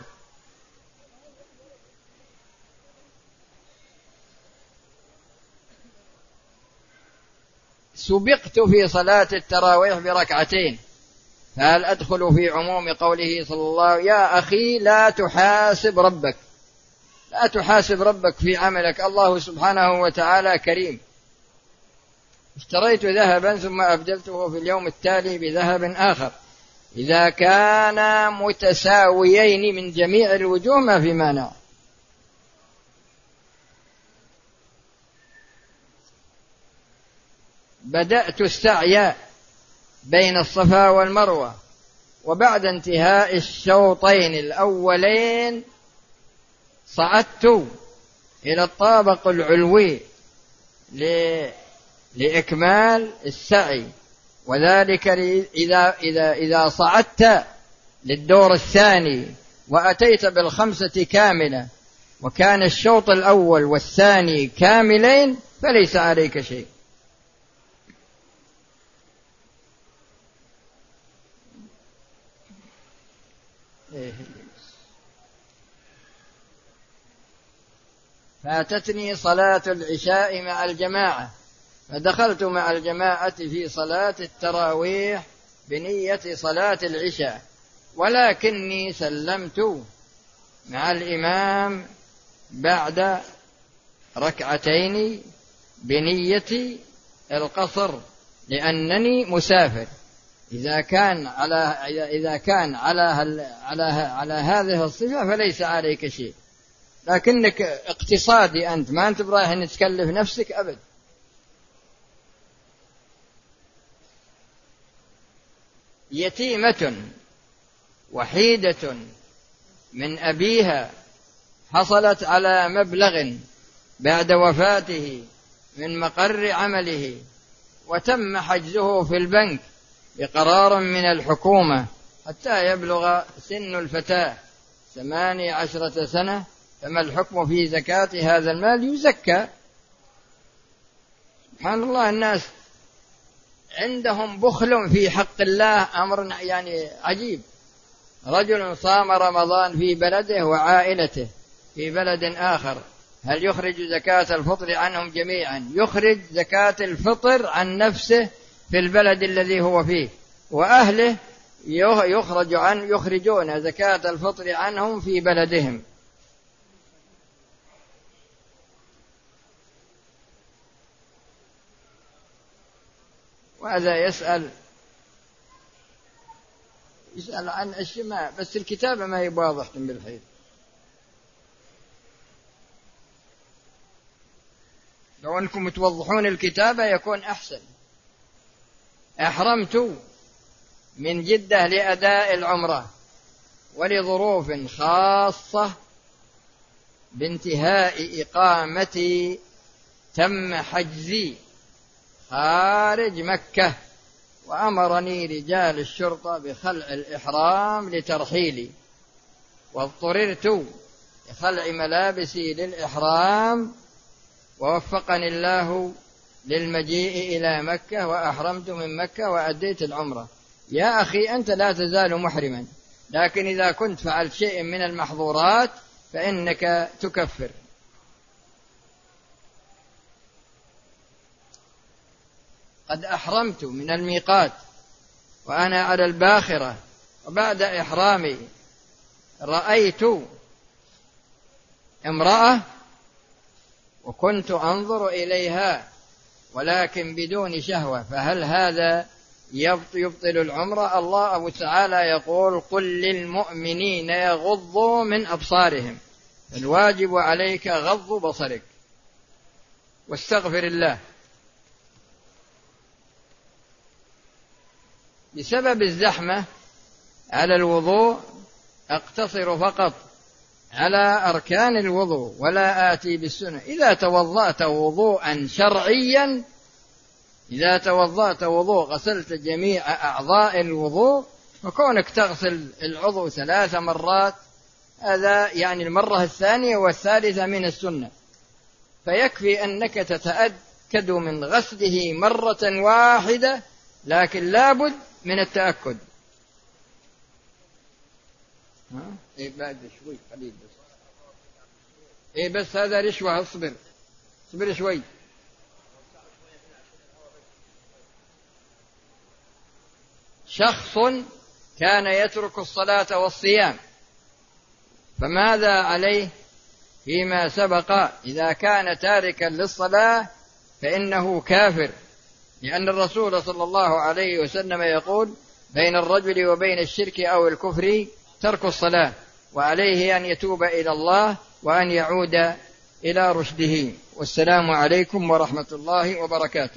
سبقت في صلاة التراويح بركعتين، فهل أدخل في عموم قوله صلى الله عليه وسلم يا أخي لا تحاسب ربك، لا تحاسب ربك في عملك، الله سبحانه وتعالى كريم. اشتريت ذهبا ثم أبدلته في اليوم التالي بذهب آخر، إذا كان متساويين من جميع الوجوه ما في مانع. بدأت السعي بين الصفا والمروة، وبعد انتهاء الشوطين الأولين صعدت إلى الطابق العلوي لإكمال السعي، وذلك إذا, إذا, إذا صعدت للدور الثاني وأتيت بالخمسة كاملة وكان الشوط الأول والثاني كاملين فليس عليك شيء. فاتتني صلاة العشاء مع الجماعة، فدخلت مع الجماعة في صلاة التراويح بنية صلاة العشاء، ولكني سلمت مع الإمام بعد ركعتين بنية القصر، لأنني مسافر. إذا كان على إذا كان على على على هذه الصفة فليس عليك شيء، لكنك اقتصادي أنت، ما أنت برايح أن تكلف نفسك أبد. يتيمة وحيدة من أبيها حصلت على مبلغ بعد وفاته من مقر عمله، وتم حجزه في البنك بقرار من الحكومة حتى يبلغ سن الفتاة ثمانية عشرة سنة، فما الحكم في زكاة هذا المال؟ يزكى. سبحان الله، الناس عندهم بخل في حق الله، أمر يعني عجيب. رجل صام رمضان في بلده وعائلته في بلد آخر، هل يخرج زكاة الفطر عنهم جميعا؟ يخرج زكاة الفطر عن نفسه في البلد الذي هو فيه، وأهله يخرج عن يخرجون زكاة الفطر عنهم في بلدهم. وهذا يسأل يسأل عن أشياء، بس الكتابة ما يبغى واضح بالحيل. لو أنكم توضحون الكتابة يكون أحسن. أحرمت من جدة لأداء العمرة، ولظروف خاصة بانتهاء إقامتي تم حجزي خارج مكة، وأمرني رجال الشرطة بخلع الإحرام لترحيلي، واضطررت لخلع ملابسي للإحرام، ووفقني الله للمجيء إلى مكة، وأحرمت من مكة وأديت العمرة. يا أخي أنت لا تزال محرما، لكن إذا كنت فعلت شيء من المحظورات فإنك تكفر. قد أحرمت من الميقات وأنا على الباخرة، وبعد إحرامي رأيت امرأة وكنت أنظر إليها ولكن بدون شهوة، فهل هذا يبطل العمرة؟ الله أبو تعالى يقول: قل للمؤمنين يغضوا من أبصارهم، الواجب عليك غض بصرك واستغفر الله. بسبب الزحمة على الوضوء أقتصر فقط على أركان الوضوء ولا آتي بالسنة. إذا توضأت وضوءا شرعيا، إذا توضأت وضوء غسلت جميع أعضاء الوضوء، وكونك تغسل العضو ثلاث مرات هذا يعني المرة الثانية والثالثة من السنة، فيكفي أنك تتأكد من غسله مرة واحدة، لكن لابد من التأكد. إيه بعد شوي قليل بس، إيه بس هذا رشوة، اصبر اصبر شوي. شخص كان يترك الصلاة والصيام، فماذا عليه فيما سبق؟ إذا كان تاركا للصلاة فإنه كافر، لأن الرسول صلى الله عليه وسلم يقول: بين الرجل وبين الشرك أو الكفر ترك الصلاة، وعليه أن يتوب إلى الله وأن يعود إلى رشده. والسلام عليكم ورحمة الله وبركاته.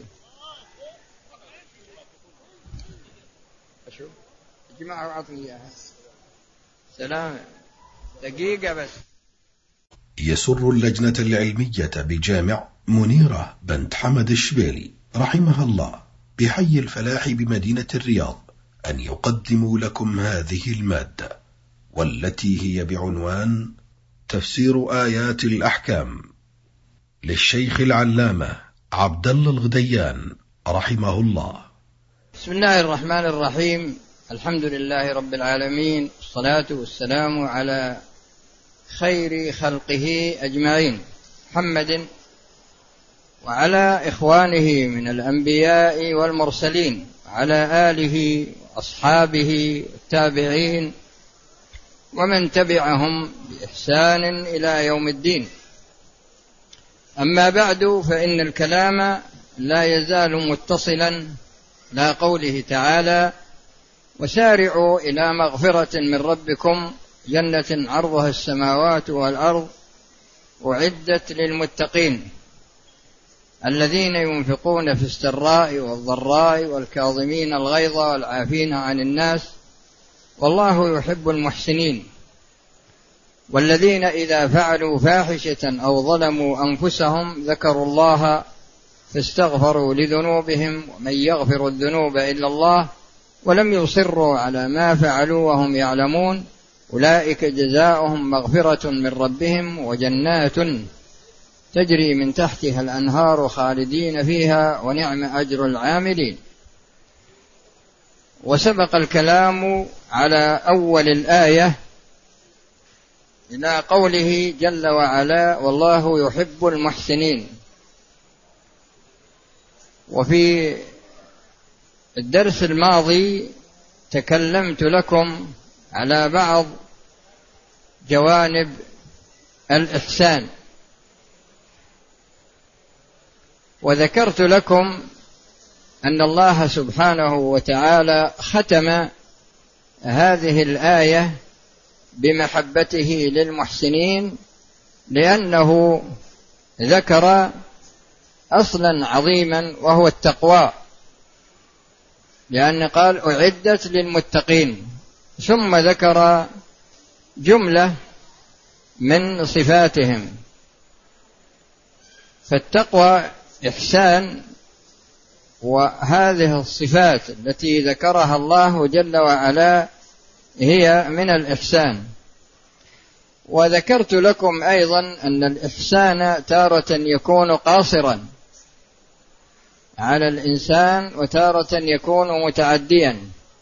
أشوف جماعة وعطني إياها. سلام دقيقة بس. يسر اللجنة العلمية بجامع منيرة بنت حمد الشبيلي رحمها الله بحي الفلاح بمدينة الرياض أن يقدموا لكم هذه المادة، والتي هي بعنوان تفسير آيات الأحكام للشيخ العلامة عبد الله الغديان رحمه الله. بسم الله الرحمن الرحيم. الحمد لله رب العالمين، والصلاة والسلام على خير خلقه أجمعين، محمد وعلى إخوانه من الأنبياء والمرسلين، وعلى آله وأصحابه التابعين ومن تبعهم بإحسان إلى يوم الدين. أما بعد، فإن الكلام لا يزال متصلا إلى قوله تعالى: وسارعوا إلى مغفرة من ربكم جنة عرضها السماوات والأرض أعدت للمتقين الذين ينفقون في السراء والضراء والكاظمين الغيظ والعافين عن الناس والله يحب المحسنين والذين إذا فعلوا فاحشة أو ظلموا أنفسهم ذكروا الله فاستغفروا لذنوبهم ومن يغفر الذنوب إلا الله ولم يصروا على ما فعلوا وهم يعلمون أولئك جزاؤهم مغفرة من ربهم وجنات تجري من تحتها الأنهار خالدين فيها ونعم أجر العاملين. وسبق الكلام على أول الآية إلى قوله جل وعلا: والله يحب المحسنين. وفي الدرس الماضي تكلمت لكم على بعض جوانب الإحسان، وذكرت لكم أن الله سبحانه وتعالى ختم هذه الآية بمحبته للمحسنين، لأنه ذكر أصلا عظيما وهو التقوى، لأن قال أعدت للمتقين، ثم ذكر جملة من صفاتهم. فالتقوى إحسان وهذه الصفات التي ذكرها الله جل وعلا هي من الإحسان. وذكرت لكم أيضا أن الإحسان تارة يكون قاصرا على الإنسان وتارة يكون متعديا،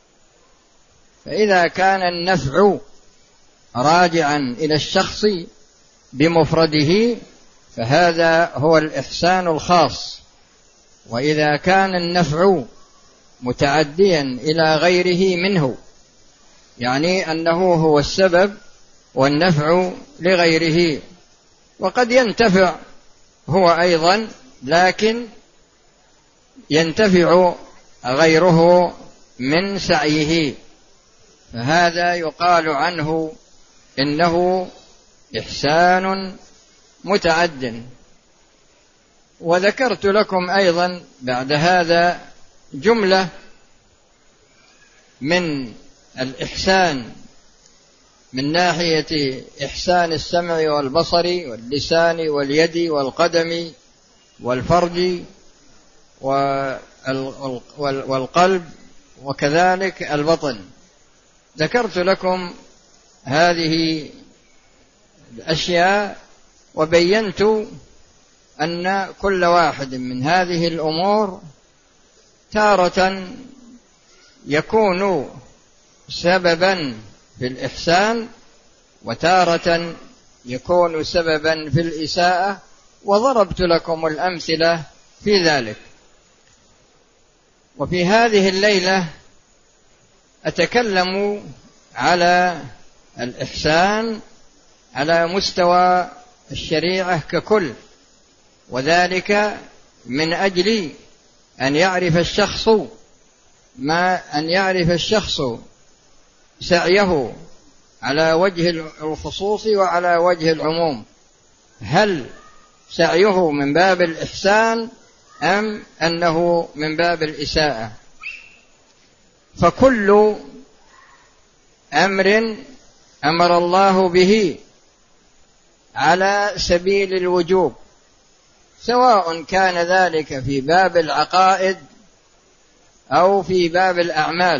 فإذا كان النفع راجعا إلى الشخص بمفرده فهذا هو الإحسان الخاص، وإذا كان النفع متعديا إلى غيره منه، يعني أنه هو السبب والنفع لغيره، وقد ينتفع هو أيضا لكن ينتفع غيره من سعيه، فهذا يقال عنه إنه إحسان متعد. وذكرت لكم أيضا بعد هذا جملة من الإحسان من ناحية إحسان السمع والبصر واللسان واليد والقدم والفرج والقلب وكذلك البطن. ذكرت لكم هذه الأشياء وبينت أن كل واحد من هذه الأمور تارة يكون سببا في الإحسان وتارة يكون سببا في الإساءة، وضربت لكم الأمثلة في ذلك. وفي هذه الليلة أتكلم على الإحسان على مستوى الشريعة ككل، وذلك من أجل أن يعرف الشخص ما أن يعرف الشخص سعيه على وجه الخصوص وعلى وجه العموم، هل سعيه من باب الإحسان أم أنه من باب الإساءة. فكل أمر أمر الله به على سبيل الوجوب، سواء كان ذلك في باب العقائد أو في باب الأعمال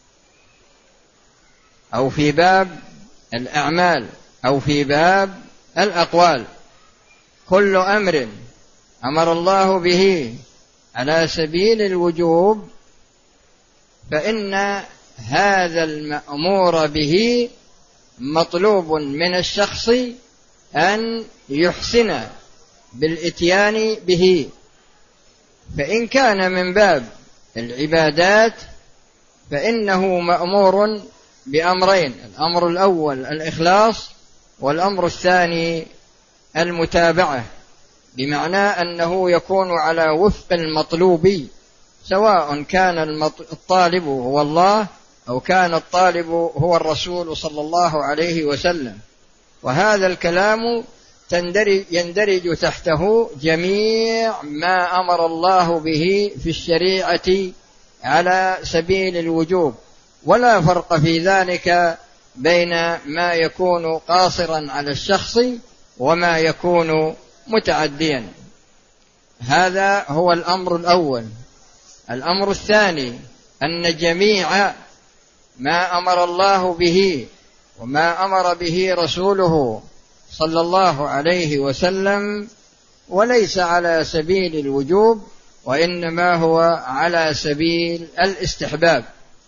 أو في باب الأعمال أو في باب الأقوال، كل أمر أمر الله به على سبيل الوجوب فإن هذا المأمور به مطلوب من الشخص أن يحسن بالإتيان به. فإن كان من باب العبادات فإنه مأمور بأمرين: الأمر الأول الإخلاص، والأمر الثاني المتابعة، بمعنى أنه يكون على وفق المطلوب، سواء كان الطالب هو الله أو كان الطالب هو الرسول صلى الله عليه وسلم. وهذا الكلام يندرج تحته جميع ما أمر الله به في الشريعة على سبيل الوجوب، ولا فرق في ذلك بين ما يكون قاصرا على الشخص وما يكون متعديا. هذا هو الأمر الأول. الأمر الثاني أن جميع ما أمر الله به وما أمر به رسوله صلى الله عليه وسلم وليس على سبيل الوجوب، وإنما هو على سبيل الاستحباب،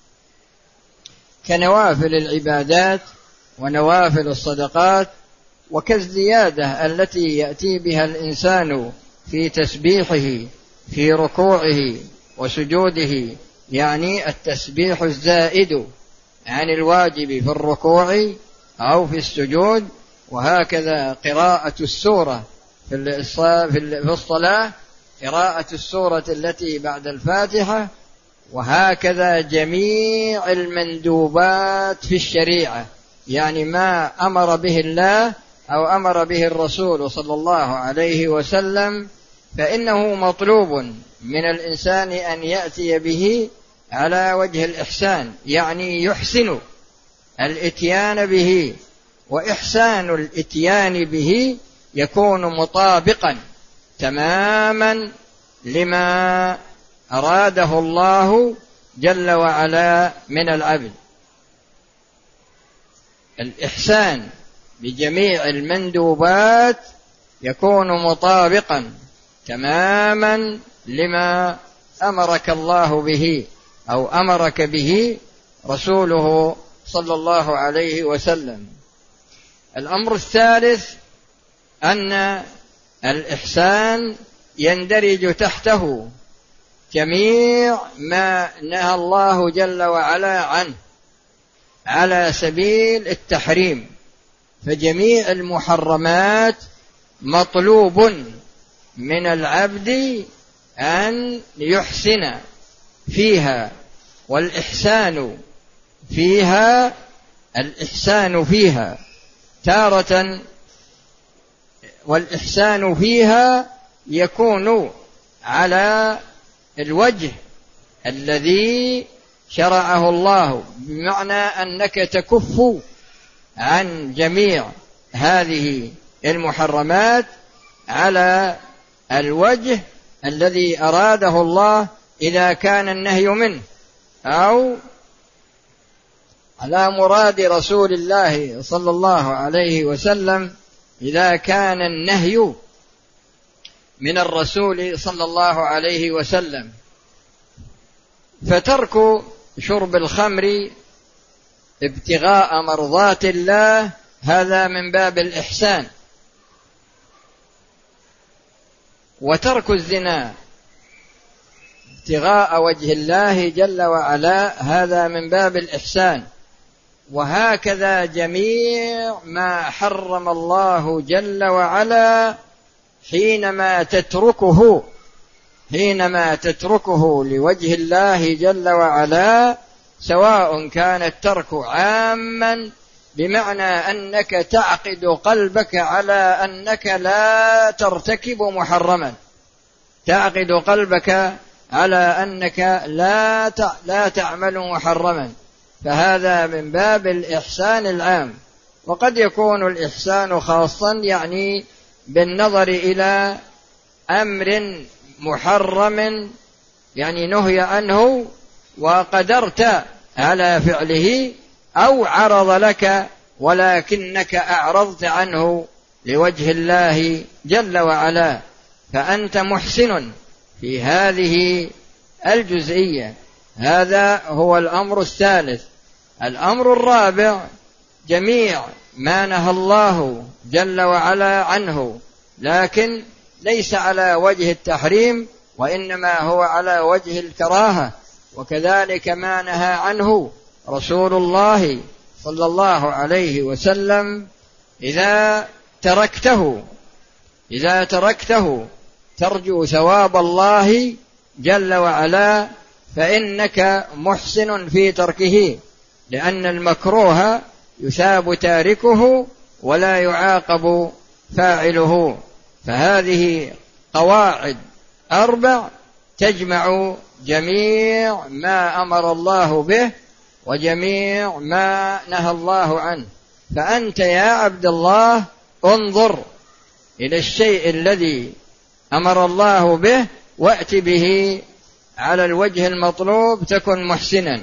كنوافل العبادات ونوافل الصدقات، وكالزيادة التي يأتي بها الإنسان في تسبيحه في ركوعه وسجوده، يعني التسبيح الزائد عن الواجب في الركوع أو في السجود، وهكذا قراءة السورة في الصلاة، قراءة السورة التي بعد الفاتحة، وهكذا جميع المندوبات في الشريعة، يعني ما أمر به الله أو أمر به الرسول صلى الله عليه وسلم فإنه مطلوب من الإنسان أن يأتي به على وجه الإحسان، يعني يحسن الإتيان به. وإحسان الإتيان به يكون مطابقا تماما لما أراده الله جل وعلا من العبد. الإحسان بجميع المندوبات يكون مطابقا تماما لما أمرك الله به أو أمرك به رسوله صلى الله عليه وسلم. الأمر الثالث أن الإحسان يندرج تحته جميع ما نهى الله جل وعلا عنه على سبيل التحريم، فجميع المحرمات مطلوب من العبد أن يحسن فيها، والإحسان فيها الإحسان فيها تارة والإحسان فيها يكون على الوجه الذي شرعه الله، بمعنى أنك تكف عن جميع هذه المحرمات على الوجه الذي أراده الله إذا كان النهي منه، أو على مراد رسول الله صلى الله عليه وسلم إذا كان النهي من الرسول صلى الله عليه وسلم. فترك شرب الخمر ابتغاء مرضات الله هذا من باب الإحسان، وترك الزنا ابتغاء وجه الله جل وعلا هذا من باب الإحسان. وهكذا جميع ما حرم الله جل وعلا حينما تتركه حينما تتركه لوجه الله جل وعلا، سواء كان الترك عاما بمعنى أنك تعقد قلبك على أنك لا ترتكب محرما، تعقد قلبك على أنك لا لا تعمل محرما، فهذا من باب الإحسان العام. وقد يكون الإحسان خاصا يعني بالنظر إلى أمر محرم يعني نهي عنه وقدرت على فعله، أو عرض لك ولكنك أعرضت عنه لوجه الله جل وعلا، فأنت محسن في هذه الجزئية. هذا هو الأمر الثالث. الأمر الرابع جميع ما نهى الله جل وعلا عنه، لكن ليس على وجه التحريم وإنما هو على وجه الكراهة، وكذلك ما نهى عنه رسول الله صلى الله عليه وسلم إذا تركته إذا تركته ترجو ثواب الله جل وعلا فإنك محسن في تركه، لأن المكروه يثاب تاركه ولا يعاقب فاعله. فهذه قواعد أربع تجمع جميع ما أمر الله به وجميع ما نهى الله عنه. فأنت يا عبد الله انظر إلى الشيء الذي أمر الله به وأت به على الوجه المطلوب تكن محسنا،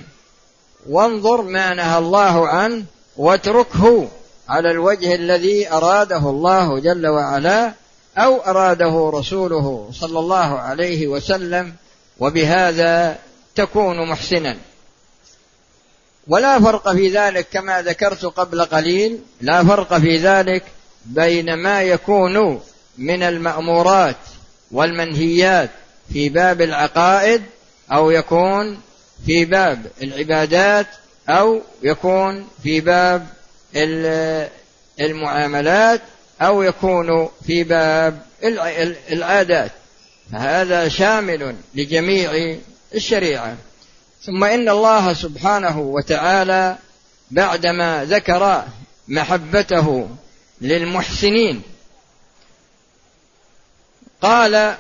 وانظر ما نهى الله عنه واتركه على الوجه الذي أراده الله جل وعلا أو أراده رسوله صلى الله عليه وسلم، وبهذا تكون محسنا. ولا فرق في ذلك كما ذكرت قبل قليل، لا فرق في ذلك بين ما يكون من المأمورات والمنهيات في باب العقائد، أو يكون في باب العبادات، أو يكون في باب المعاملات، أو يكون في باب العادات، فهذا شامل لجميع الشريعة. ثم إن الله سبحانه وتعالى بعدما ذكر محبته للمحسنين قال: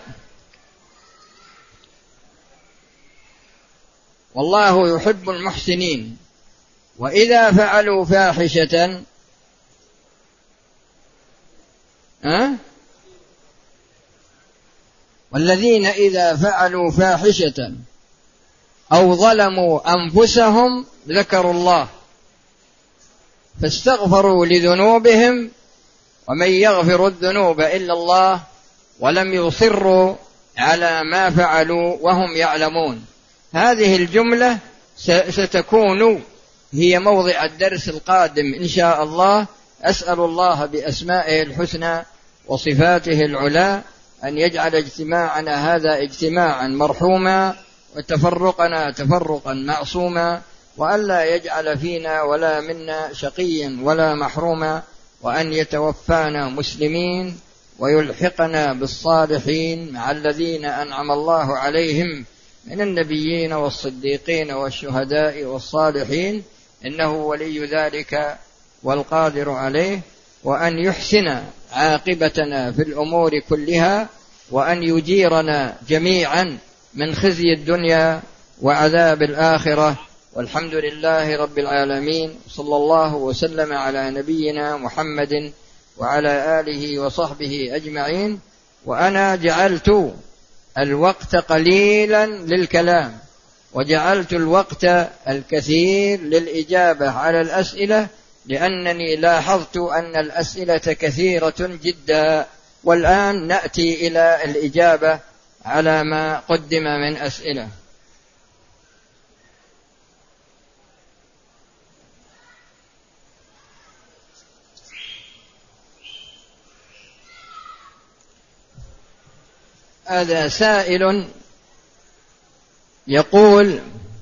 والله يحب المحسنين وإذا فعلوا فاحشة أه؟ والذين إذا فعلوا فاحشة أو ظلموا أنفسهم ذكروا الله فاستغفروا لذنوبهم ومن يغفر الذنوب إلا الله ولم يصروا على ما فعلوا وهم يعلمون. هذه الجملة ستكون هي موضع الدرس القادم إن شاء الله. أسأل الله بأسمائه الحسنى وصفاته العلى أن يجعل اجتماعنا هذا اجتماعا مرحوما وتفرقنا تفرقا معصوما، وألا يجعل فينا ولا منا شقيا ولا محروما، وأن يتوفانا مسلمين ويلحقنا بالصالحين مع الذين أنعم الله عليهم من النبيين والصديقين والشهداء والصالحين، إنه ولي ذلك والقادر عليه. وأن يحسن عاقبتنا في الأمور كلها، وأن يجيرنا جميعا من خزي الدنيا وعذاب الآخرة. والحمد لله رب العالمين، صلى الله وسلم على نبينا محمد وعلى آله وصحبه أجمعين. وأنا جعلت الوقت قليلا للكلام وجعلت الوقت الكثير للإجابة على الأسئلة، لأنني لاحظت أن الأسئلة كثيرة جدا. والآن نأتي إلى الإجابة على ما قدم من أسئلة. هذا سائل يقول: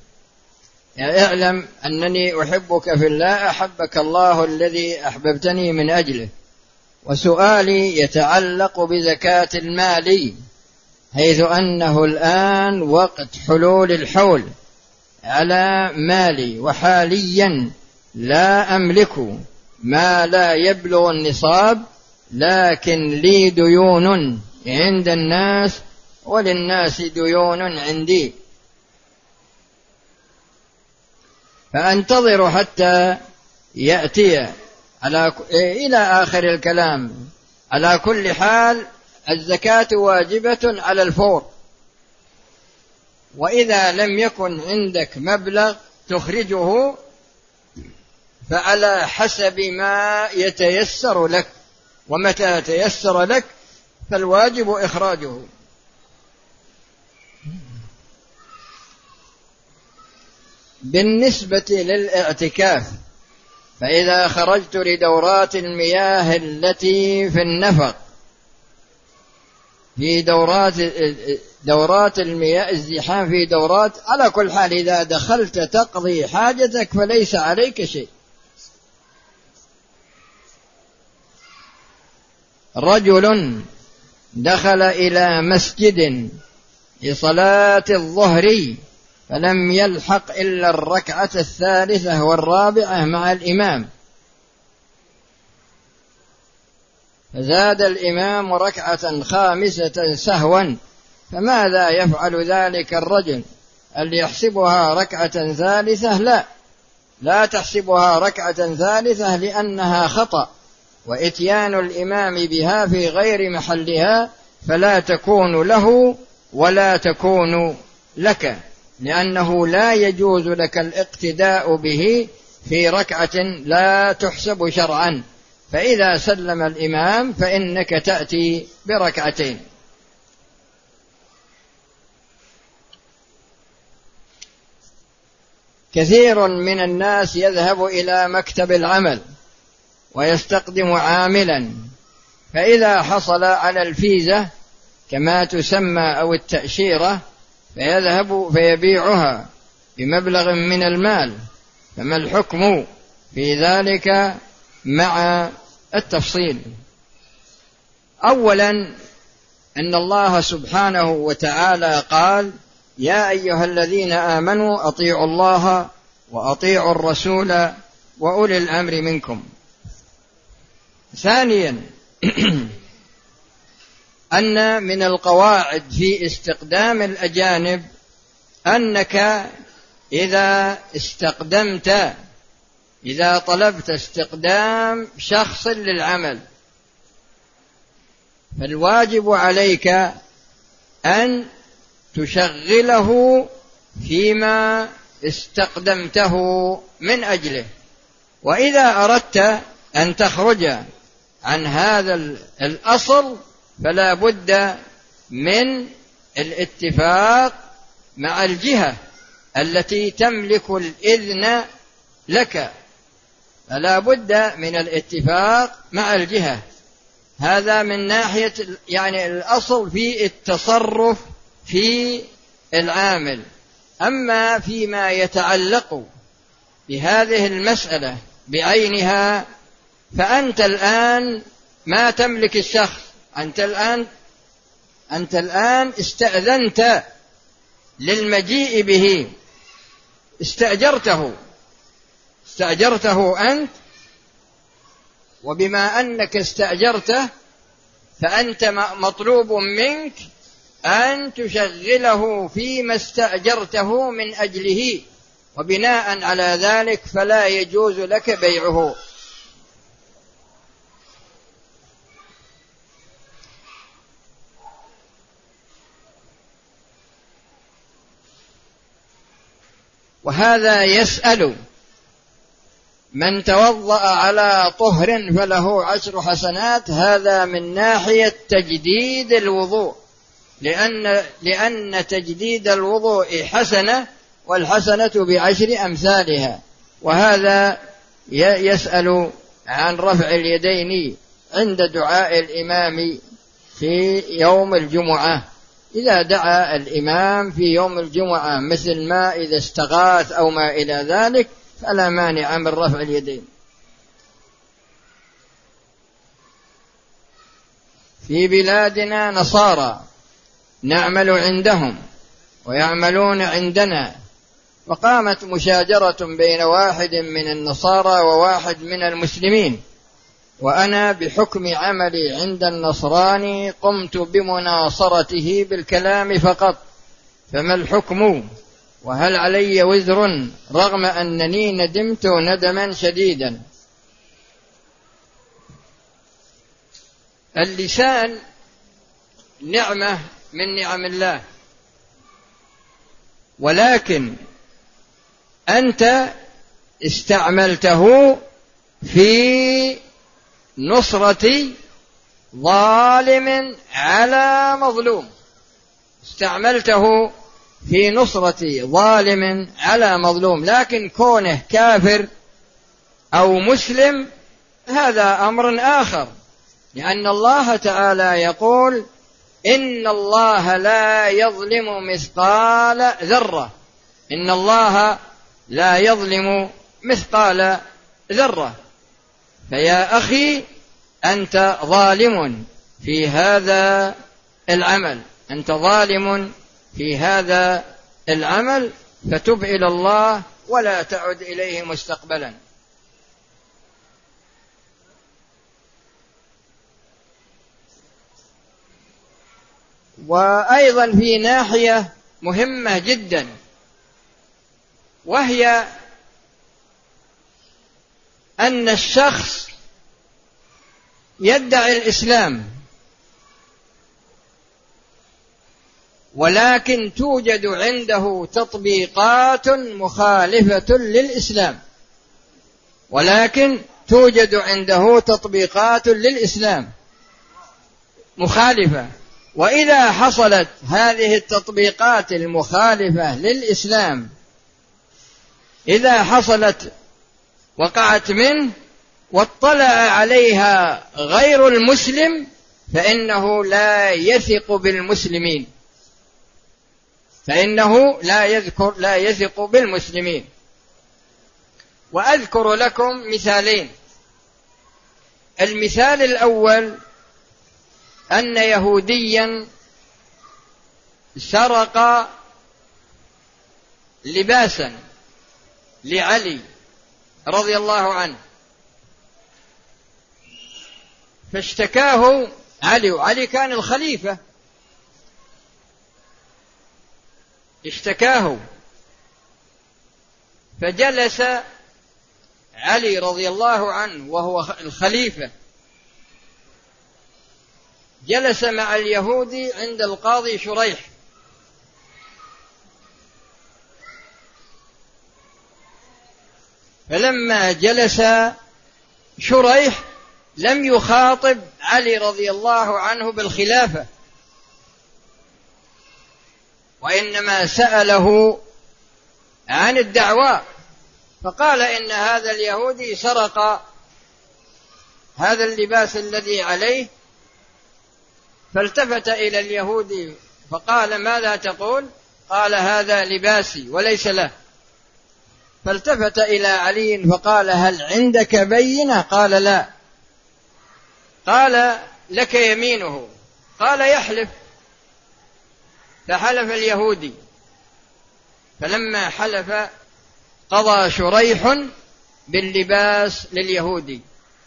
اعلم أنني أحبك في الله، أحبك الله الذي أحببتني من أجله، وسؤالي يتعلق بزكاة المال، حيث أنه الآن وقت حلول الحول على مالي، وحاليا لا أملك ما لا يبلغ النصاب، لكن لي ديون عند الناس وللناس ديون عندي، فأنتظر حتى يأتي على إلى آخر الكلام. على كل حال الزكاة واجبة على الفور، وإذا لم يكن عندك مبلغ تخرجه فعلى حسب ما يتيسر لك، ومتى يتيسر لك فالواجب إخراجه. بالنسبة للاعتكاف، فإذا خرجت لدورات المياه التي في النفق، في دورات دورات المياه الزحام، في دورات، على كل حال إذا دخلت تقضي حاجتك فليس عليك شيء. رجل دخل إلى مسجد لصلاة الظهر فلم يلحق إلا الركعة الثالثة والرابعة مع الإمام، فزاد الإمام ركعة خامسة سهوا، فماذا يفعل ذلك الرجل؟ هل يحسبها ركعة ثالثة؟ لا، لا تحسبها ركعة ثالثة لأنها خطأ، وإتيان الإمام بها في غير محلها فلا تكون له ولا تكون لك، لأنه لا يجوز لك الاقتداء به في ركعة لا تحسب شرعا، فإذا سلم الإمام فإنك تأتي بركعتين. كثير من الناس يذهب إلى مكتب العمل ويستقدم عاملا، فإذا حصل على الفيزة كما تسمى أو التأشيرة فيذهب فيبيعها بمبلغ من المال، فما الحكم في ذلك مع التفصيل؟ أولا، أن الله سبحانه وتعالى قال: يا أيها الذين آمنوا أطيعوا الله وأطيعوا الرسول وأولي الأمر منكم. ثانيا، أن من القواعد في استقدام الأجانب أنك إذا استقدمت إذا طلبت استقدام شخص للعمل فالواجب عليك أن تشغله فيما استقدمته من أجله. وإذا أردت أن تخرج عن هذا الأصل فلا بد من الاتفاق مع الجهة التي تملك الإذن لك، فلا بد من الاتفاق مع الجهة. هذا من ناحية يعني الأصل في التصرف في العامل. أما فيما يتعلق بهذه المسألة بعينها فأنت الآن ما تملك الشخص، أنت الآن أنت الآن استأذنت للمجيء به، استأجرته استأجرته أنت، وبما أنك استأجرته فأنت مطلوب منك أن تشغله فيما استأجرته من أجله، وبناء على ذلك فلا يجوز لك بيعه. وهذا يسأل: من توضأ على طهر فله عشر حسنات. هذا من ناحية تجديد الوضوء، لأن, لأن تجديد الوضوء حسنة، والحسنة بعشر أمثالها. وهذا يسأل عن رفع اليدين عند دعاء الإمام في يوم الجمعة. إذا دعا الإمام في يوم الجمعة مثل ما إذا استغاث أو ما إلى ذلك فلا مانع من رفع اليدين. في بلادنا نصارى نعمل عندهم ويعملون عندنا، وقامت مشاجرة بين واحد من النصارى وواحد من المسلمين، وأنا بحكم عملي عند النصراني قمت بمناصرته بالكلام فقط، فما الحكم؟ وهل علي وزر رغم أنني ندمت ندما شديدا؟ اللسان نعمة من نعم الله، ولكن أنت استعملته في نصرة ظالم على مظلوم، استعملته في نصرة ظالم على مظلوم، لكن كونه كافر أو مسلم هذا أمر آخر، لأن الله تعالى يقول: إن الله لا يظلم مثقال ذرة، إن الله لا يظلم مثقال ذرة. فيا أخي أنت ظالم في هذا العمل، أنت ظالم في هذا العمل، فتب إلى الله ولا تعد إليه مستقبلا. وأيضا في ناحية مهمة جدا، وهي أن الشخص يدعي الإسلام ولكن توجد عنده تطبيقات مخالفة للإسلام، ولكن توجد عنده تطبيقات للإسلام مخالفة. وإذا حصلت هذه التطبيقات المخالفة للإسلام، إذا حصلت وقعت منه واطلع عليها غير المسلم فإنه لا يثق بالمسلمين، فإنه لا يذكر لا يثق بالمسلمين. وأذكر لكم مثالين. المثال الأول أن يهوديا سرق لباسا لعلي رضي الله عنه، فاشتكاه علي، وعلي كان الخليفة، اشتكاه، فجلس علي رضي الله عنه وهو الخليفة، جلس مع اليهودي عند القاضي شريح، فلما جلس شريح لم يخاطب علي رضي الله عنه بالخلافة، وإنما سأله عن الدعوة، فقال إن هذا اليهودي سرق هذا اللباس الذي عليه، فالتفت إلى اليهودي فقال: ماذا تقول؟ قال: هذا لباسي وليس له. فالتفت إلى علي فقال: هل عندك بينة؟ قال: لا. قال: لك يمينه. قال: يحلف. فحلف اليهودي، فلما حلف قضى شريح باللباس لليهودي،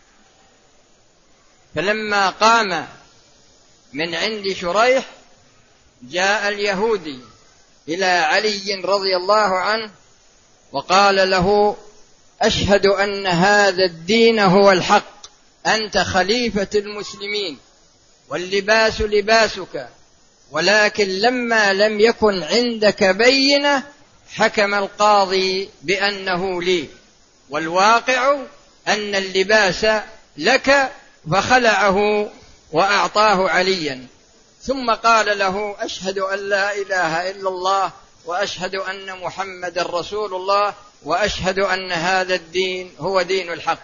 فلما قام من عند شريح جاء اليهودي إلى علي رضي الله عنه وقال له: أشهد أن هذا الدين هو الحق، أنت خليفة المسلمين واللباس لباسك، ولكن لما لم يكن عندك بينة حكم القاضي بأنه لي، والواقع أن اللباس لك، فخلعه وأعطاه عليا، ثم قال له: أشهد أن لا إله إلا الله وأشهد أن محمد رسول الله وأشهد أن هذا الدين هو دين الحق.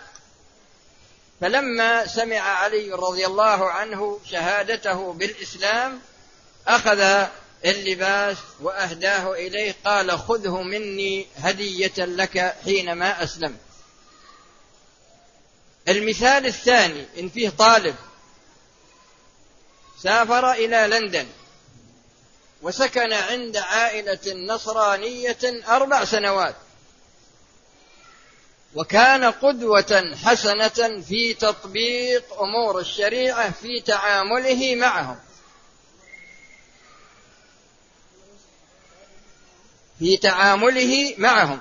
فلما سمع علي رضي الله عنه شهادته بالإسلام أخذ اللباس وأهداه إليه، قال: خذه مني هدية لك حينما أسلمت. المثال الثاني إن فيه طالب سافر إلى لندن وسكن عند عائلة نصرانية أربع سنوات، وكان قدوة حسنة في تطبيق أمور الشريعة في تعامله معهم في تعامله معهم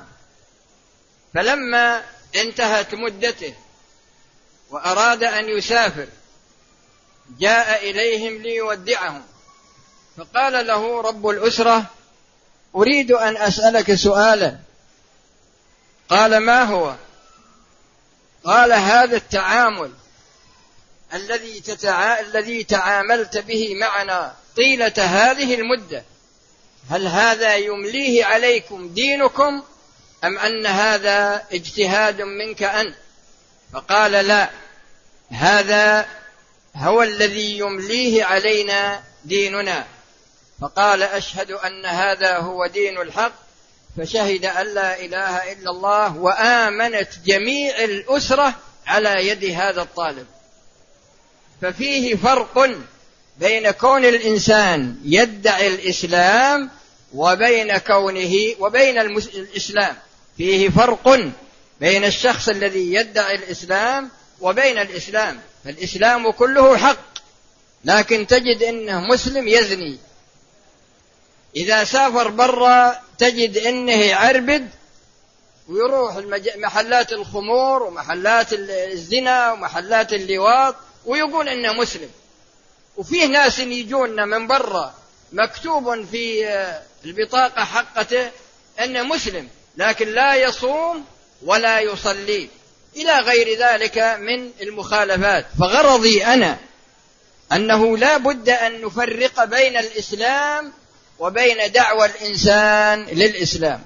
فلما انتهت مدته وأراد أن يسافر جاء إليهم ليودعهم، فقال له رب الأسرة: أريد أن أسألك سؤالا. قال: ما هو؟ قال: هذا التعامل الذي تتع... الذي تعاملت به معنا طيلة هذه المدة، هل هذا يمليه عليكم دينكم أم أن هذا اجتهاد منك أنت؟ فقال: لا، هذا هو الذي يمليه علينا ديننا. فقال: أشهد أن هذا هو دين الحق. فشهد أن لا إله إلا الله، وآمنت جميع الأسرة على يد هذا الطالب. ففيه فرق بين كون الإنسان يدعي الإسلام وبين كونه وبين الإسلام، فيه فرق بين الشخص الذي يدعي الإسلام وبين الإسلام. فالإسلام كله حق، لكن تجد إنه مسلم يزني، إذا سافر برا تجد إنه يعربد ويروح محلات الخمور ومحلات الزنا ومحلات اللواط ويقول إنه مسلم. وفيه ناس يجون من برا مكتوب في البطاقة حقته إنه مسلم، لكن لا يصوم ولا يصلي إلى غير ذلك من المخالفات. فغرضي أنا أنه لا بد أن نفرق بين الإسلام وبين دعوى الإنسان للإسلام.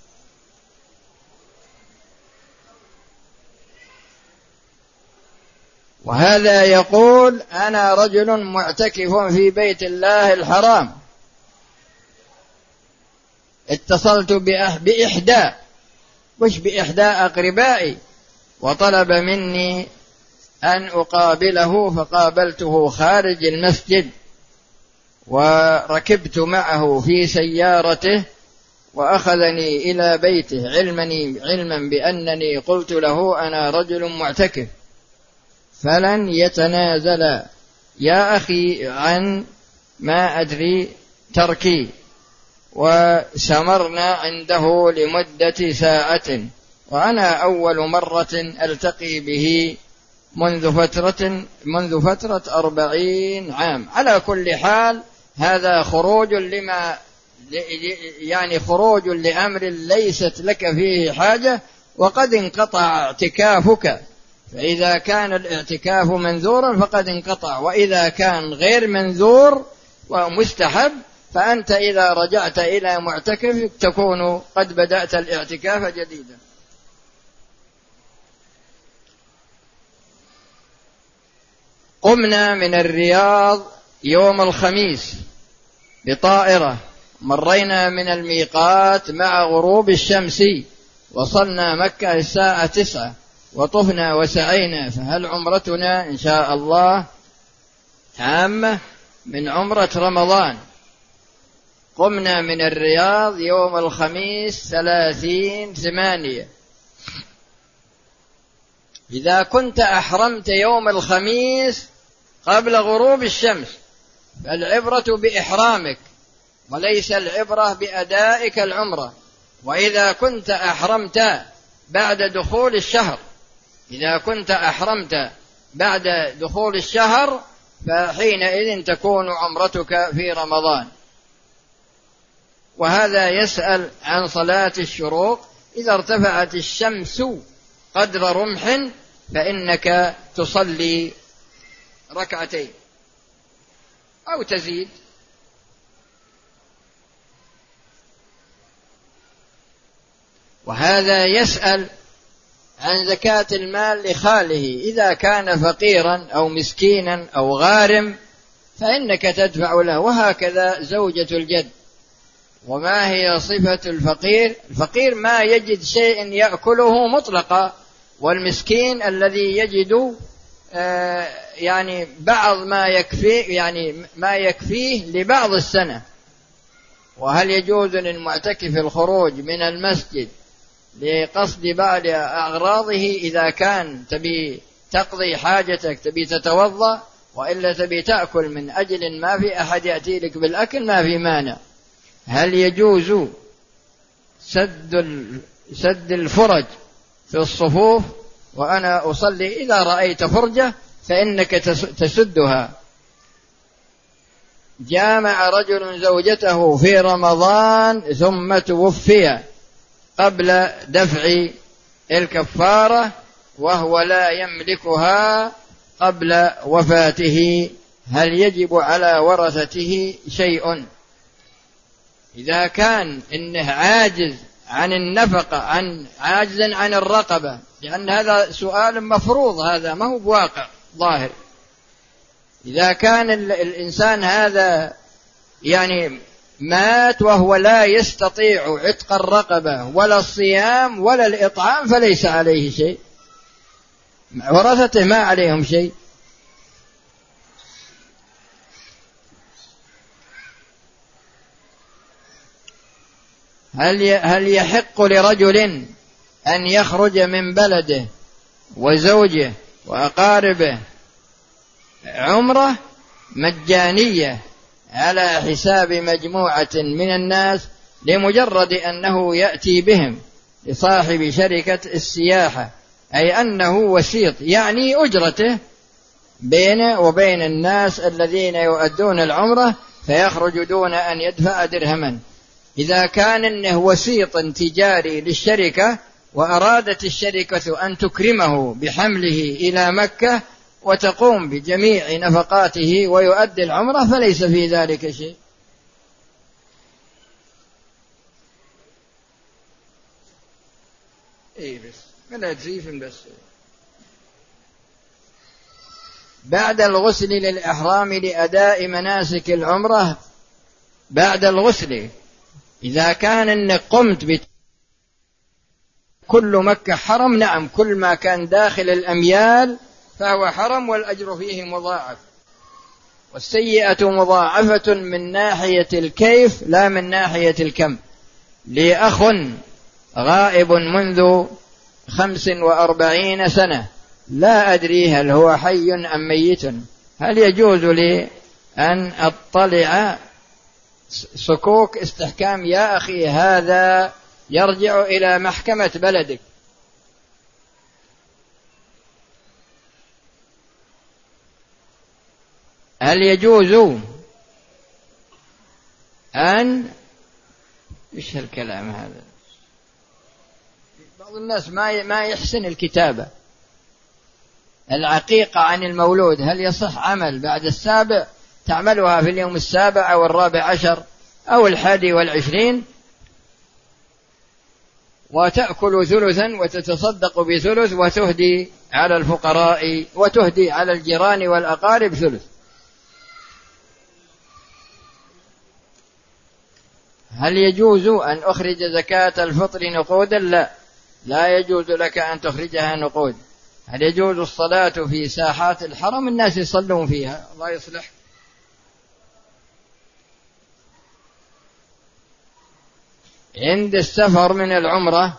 وهذا يقول: أنا رجل معتكف في بيت الله الحرام، اتصلت بإحدى وش بإحدى أقربائي وطلب مني أن أقابله، فقابلته خارج المسجد وركبت معه في سيارته وأخذني إلى بيته، علمني علما بأنني قلت له أنا رجل معتكف، فلن يتنازل يا أخي عن ما أدري تركي. وسمرنا عنده لمدة ساعة، وأنا أول مرة ألتقي به منذ فترة منذ فترة أربعين عام. على كل حال هذا خروج لما يعني خروج لأمر ليست لك فيه حاجة، وقد انقطع اعتكافك، فإذا كان الاعتكاف منذورا فقد انقطع، وإذا كان غير منذور ومستحب فأنت إذا رجعت إلى معتكفك تكون قد بدأت الاعتكاف جديدا. قمنا من الرياض يوم الخميس بطائرة، مرينا من الميقات مع غروب الشمس، وصلنا مكة الساعة تسعة، وطفنا وسعينا، فهل عمرتنا إن شاء الله عامة من عمرة رمضان. قمنا من الرياض يوم الخميس ثلاثين ثمانية. إذا كنت أحرمت يوم الخميس قبل غروب الشمس فالعبرة بإحرامك وليس العبرة بأدائك العمرة. وإذا كنت أحرمت بعد دخول الشهر إذا كنت أحرمت بعد دخول الشهر فحينئذ تكون عمرتك في رمضان. وهذا يسأل عن صلاة الشروق. إذا ارتفعت الشمس قدر رمح فإنك تصلي ركعتين أو تزيد. وهذا يسأل عن زكاة المال لخاله. إذا كان فقيرا أو مسكينا أو غارم فإنك تدفع له، وهكذا زوجة الجد. وما هي صفة الفقير؟ الفقير ما يجد شيء يأكله مطلقا، والمسكين الذي يجد آه يعني بعض ما يكفيه يعني ما يكفيه لبعض السنة. وهل يجوز للمعتكف الخروج من المسجد لقصد بعض أغراضه؟ إذا كان تبي تقضي حاجتك، تبي تتوضأ، وإلا تبي تأكل من أجل ما في أحد يأتي لك بالأكل، ما في مانع. هل يجوز سد سد الفرج في الصفوف وأنا أصلي؟ إذا رأيت فرجة فإنك تسدها. جامع رجل زوجته في رمضان ثم توفي قبل دفع الكفارة وهو لا يملكها قبل وفاته، هل يجب على ورثته شيء؟ إذا كان إنه عاجز عن النفقة، عن عاجزا عن الرقبة، لأن هذا سؤال مفروض، هذا ما هو بواقع ظاهر. إذا كان الإنسان هذا يعني مات وهو لا يستطيع عتق الرقبة ولا الصيام ولا الإطعام فليس عليه شيء، ورثته ما عليهم شيء. هل هل يحق لرجل أن يخرج من بلده وزوجه وأقاربه عمرة مجانية على حساب مجموعة من الناس لمجرد أنه يأتي بهم لصاحب شركة السياحة، أي أنه وسيط، يعني أجرته بينه وبين الناس الذين يؤدون العمرة، فيخرج دون أن يدفع درهما؟ إذا كان إنه وسيط تجاري للشركة وأرادت الشركة أن تكرمه بحمله إلى مكة وتقوم بجميع نفقاته ويؤدي العمرة فليس في ذلك شيء. إيه بس ولا تزيف بس. بعد الغسل للإحرام لأداء مناسك العمرة، بعد الغسل إذا كان إنك قمت بت... كل مكة حرم، نعم، كل ما كان داخل الأميال فهو حرم والأجر فيه مضاعف، والسيئة مضاعفة من ناحية الكيف لا من ناحية الكم. لي أخ غائب منذ خمس وأربعين سنة، لا أدري هل هو حي أم ميت، هل يجوز لي أن أطلع؟ صكوك استحكام يا أخي، هذا يرجع إلى محكمة بلدك. هل يجوز أن إيش هالكلام هذا؟ بعض الناس ما ما يحسن الكتابة. العقيقة عن المولود هل يصح عمل بعد السابع؟ تعملها في اليوم السابع أو الرابع عشر أو الحادي والعشرين، وتأكل ثلثا وتتصدق بثلث وتهدي على الفقراء وتهدي على الجيران والأقارب ثلث. هل يجوز أن أخرج زكاة الفطر نقودا؟ لا، لا يجوز لك أن تخرجها نقود. هل يجوز الصلاة في ساحات الحرم؟ الناس يصلون فيها، الله يصلح. عند السفر من العمرة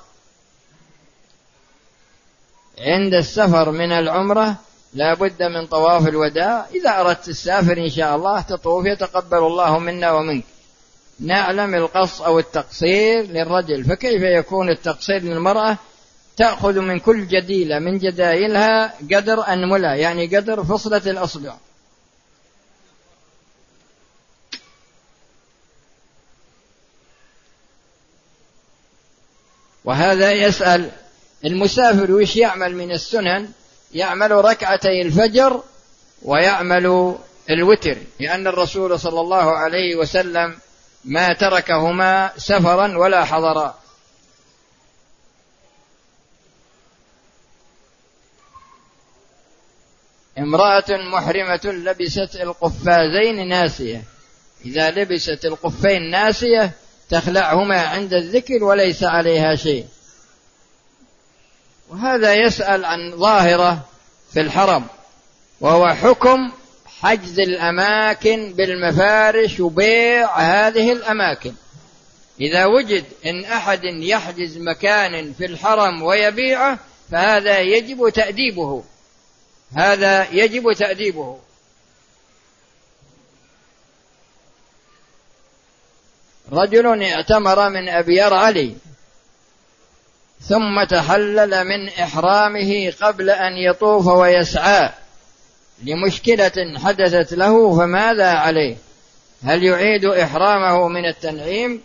عند السفر من العمرة لا بد من طواف الوداع. إذا أردت السافر إن شاء الله تطوف، يتقبل الله منا ومنك. نعلم القص أو التقصير للرجل، فكيف يكون التقصير للمرأة؟ تأخذ من كل جديلة من جدائلها قدر أنملة، يعني قدر فصلة الأصبع. وهذا يسأل المسافر وش يعمل من السنن؟ يعمل ركعتي الفجر ويعمل الوتر، لأن الرسول صلى الله عليه وسلم ما تركهما سفرا ولا حضرا. امرأة محرمة لبست القفازين ناسية، إذا لبست القفين ناسية تخلعهما عند الذكر وليس عليها شيء. وهذا يسأل عن ظاهرة في الحرم، وهو حكم حجز الأماكن بالمفارش وبيع هذه الأماكن. إذا وجد إن أحد يحجز مكان في الحرم ويبيعه فهذا يجب تأديبه، هذا يجب تأديبه. رجل اعتمر من أبيار علي ثم تحلل من إحرامه قبل أن يطوف ويسعى لمشكلة حدثت له، فماذا عليه؟ هل يعيد إحرامه من التنعيم؟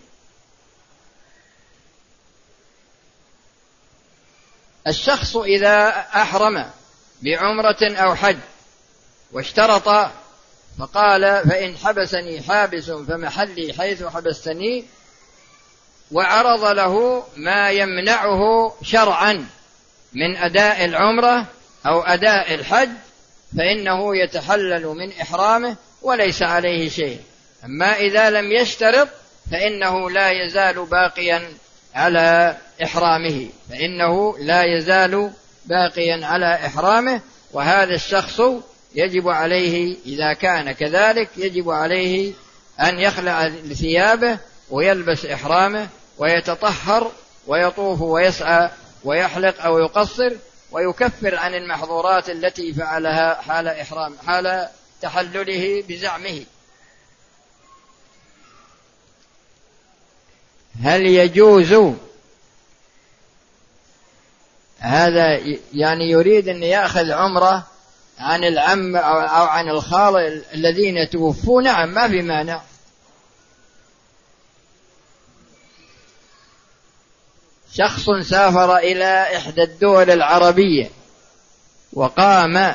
الشخص إذا أحرم بعمرة أو حج واشترط فقال فإن حبسني حابس فمحلي حيث حبستني، وعرض له ما يمنعه شرعا من أداء العمرة أو أداء الحج، فإنه يتحلل من إحرامه وليس عليه شيء. أما إذا لم يشترط فإنه لا يزال باقيا على إحرامه، فإنه لا يزال باقيا على إحرامه. وهذا الشخص يجب عليه إذا كان كذلك يجب عليه أن يخلع ثيابه ويلبس إحرامه ويتطهر ويطوف ويسعى ويحلق أو يقصر، ويكفر عن المحظورات التي فعلها حال إحرام حال تحلله بزعمه. هل يجوز هذا؟ يعني يريد أن يأخذ عمره عن العم أو عن الخال الذين توفوا، نعم ما في مانع. شخص سافر إلى إحدى الدول العربية وقام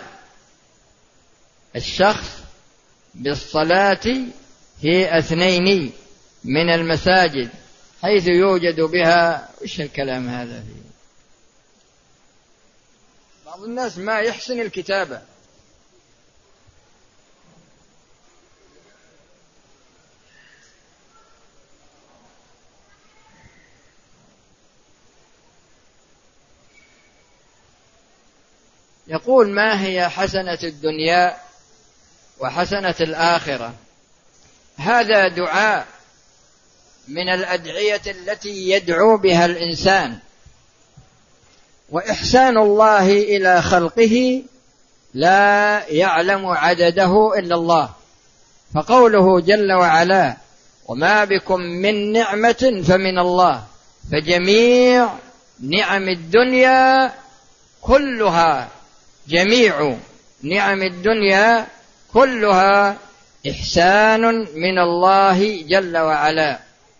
الشخص بالصلاة في اثنين من المساجد حيث يوجد بها، وش الكلام هذا فيه؟ بعض الناس ما يحسن الكتابة. يقول ما هي حسنة الدنيا وحسنة الآخرة؟ هذا دعاء من الأدعية التي يدعو بها الإنسان، وإحسان الله إلى خلقه لا يعلم عدده إلا الله. فقوله جل وعلا وما بكم من نعمة فمن الله، فجميع نعم الدنيا كلها جميع نعم الدنيا كلها إحسان من الله جل وعلا.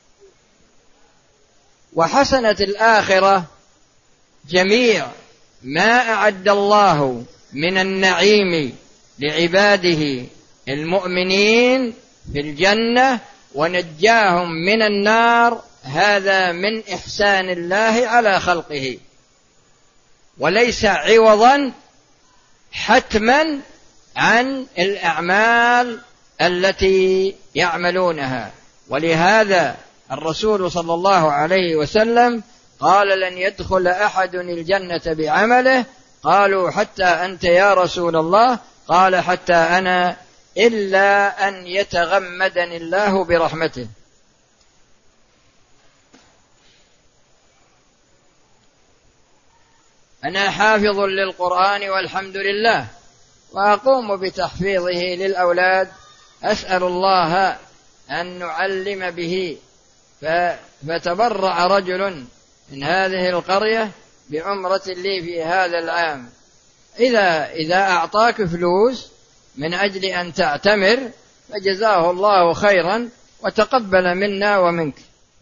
وحسنة الآخرة جميع ما أعد الله من النعيم لعباده المؤمنين في الجنة ونجاهم من النار، هذا من إحسان الله على خلقه، وليس عوضا حتما عن الأعمال التي يعملونها. ولهذا الرسول صلى الله عليه وسلم قال: لن يدخل أحد الجنة بعمله. قالوا: حتى أنت يا رسول الله؟ قال: حتى أنا، إلا أن يتغمدني الله برحمته. أنا حافظ للقرآن والحمد لله، وأقوم بتحفيظه للأولاد، أسأل الله أن نعلم به. فتبرع رجل من هذه القرية بعمرة لي في هذا العام، إذا إذا أعطاك فلوس من أجل أن تعتمر فجزاه الله خيرا وتقبل منا ومنك.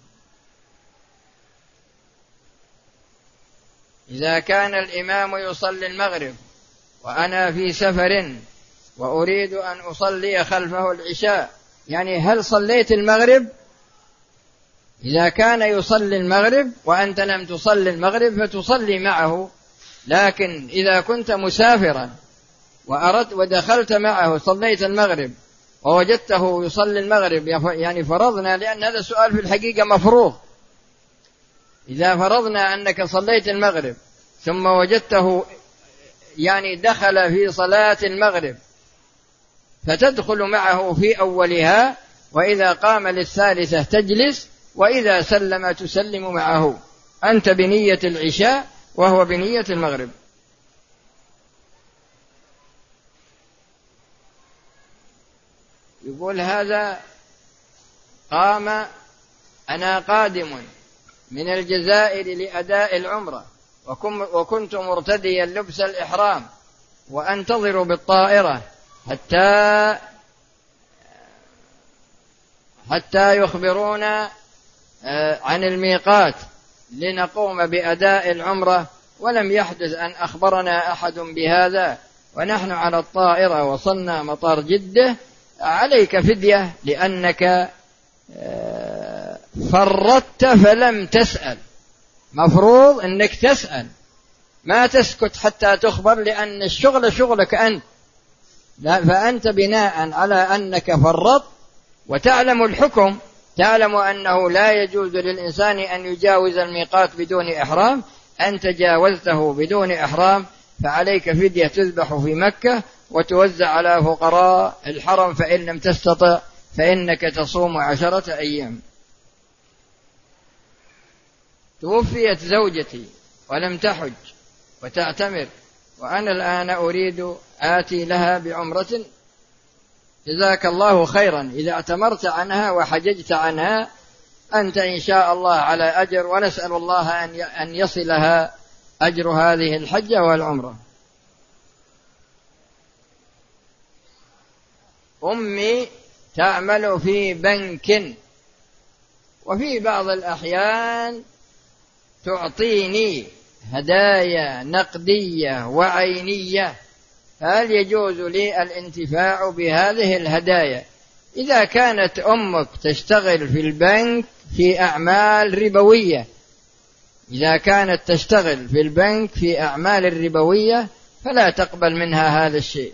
إذا كان الإمام يصلي المغرب وأنا في سفر وأريد أن أصلي خلفه العشاء، يعني هل صليت المغرب؟ إذا كان يصلي المغرب وأنت لم تصلي المغرب فتصلي معه، لكن إذا كنت مسافرا وأردت ودخلت معه صليت المغرب ووجدته يصلي المغرب، يعني فرضنا، لأن هذا السؤال في الحقيقة مفروض، إذا فرضنا أنك صليت المغرب ثم وجدته يعني دخل في صلاة المغرب فتدخل معه في أولها، وإذا قام للثالثة تجلس، وإذا سلم تسلم معه، أنت بنية العشاء وهو بنية المغرب. يقول هذا: قام أنا قادم من الجزائر لأداء العمرة، وكنت مرتديا لبس الإحرام وأنتظر بالطائرة حتى حتى يخبرونا عن الميقات لنقوم بأداء العمرة، ولم يحدث أن أخبرنا أحد بهذا، ونحن على الطائرة وصلنا مطار جدة. عليك فدية لأنك فرطت فلم تسأل، مفروض أنك تسأل، ما تسكت حتى تخبر، لأن الشغل شغلك أنت، فأنت بناء على أنك فرطت وتعلم الحكم، تعلم أنه لا يجوز للإنسان أن يجاوز الميقات بدون إحرام، أنت جاوزته بدون إحرام، فعليك فدية تذبح في مكة وتوزع على فقراء الحرم، فإن لم تستطع فإنك تصوم عشرة أيام. توفيت زوجتي ولم تحج وتعتمر، وأنا الآن أريد آتي لها بعمرة. جزاك الله خيرا، إذا اعتمرت عنها وحججت عنها أنت إن شاء الله على أجر، ونسأل الله أن يصلها أجر هذه الحجة والعمرة. أمي تعمل في بنك، وفي بعض الأحيان تعطيني هدايا نقدية وعينية، هل يجوز لي الانتفاع بهذه الهدايا؟ إذا كانت أمك تشتغل في البنك في أعمال ربوية، إذا كانت تشتغل في البنك في أعمال الربوية فلا تقبل منها هذا الشيء.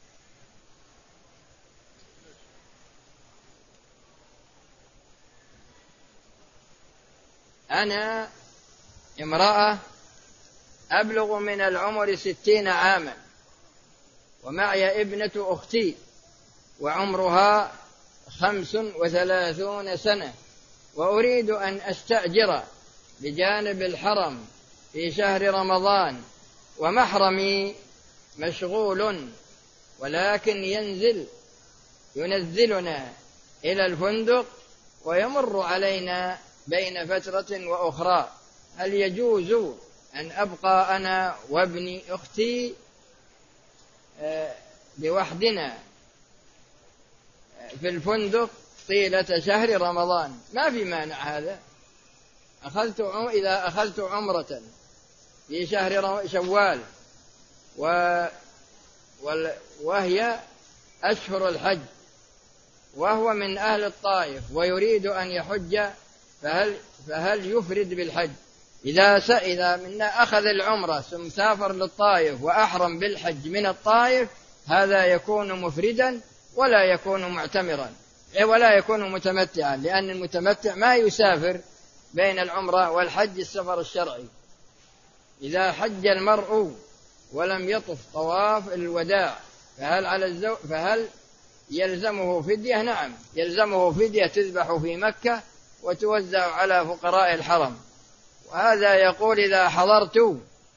أنا امرأة أبلغ من العمر ستين عاما، ومعي ابنة أختي وعمرها خمس وثلاثون سنة، وأريد أن أستأجر بجانب الحرم في شهر رمضان، ومحرمي مشغول، ولكن ينزل ينزلنا إلى الفندق ويمر علينا بين فترة وأخرى، هل يجوز أن أبقى أنا وابني أختي لوحدنا في الفندق طيلة شهر رمضان، ما في مانع هذا. أخذت إذا أخذت عمرة في شهر شوال وهي أشهر الحج وهو من أهل الطائف ويريد أن يحج، فهل, فهل يفرد بالحج؟ إذا إذا منا أخذ العمرة ثم سافر للطائف وأحرم بالحج من الطائف، هذا يكون مفردا ولا يكون معتمرا ولا يكون متمتعا، لأن المتمتع ما يسافر بين العمرة والحج السفر الشرعي. إذا حج المرء ولم يطف طواف الوداع فهل على الزو... فهل يلزمه فدية؟ نعم يلزمه فدية تذبح في مكة وتوزع على فقراء الحرم. وهذا يقول إذا حضرت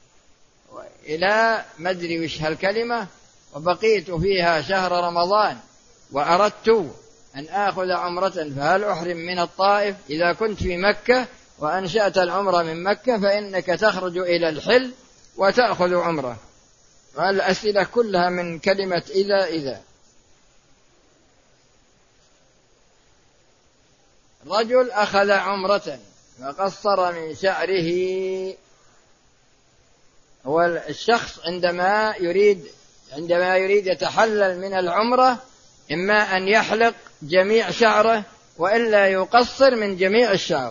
إلى مدري وش هالكلمة وبقيت فيها شهر رمضان وأردت أن آخذ عمرة فهل أحرم من الطائف؟ إذا كنت في مكة وأنشأت العمرة من مكة فإنك تخرج إلى الحل وتأخذ عمرة. والأسئلة كلها من كلمة إذا إذا. رجل أخذ عمرة فقصر من شعره. هو الشخص عندما يريد عندما يريد يتحلل من العمرة إما أن يحلق جميع شعره وإلا يقصر من جميع الشعر.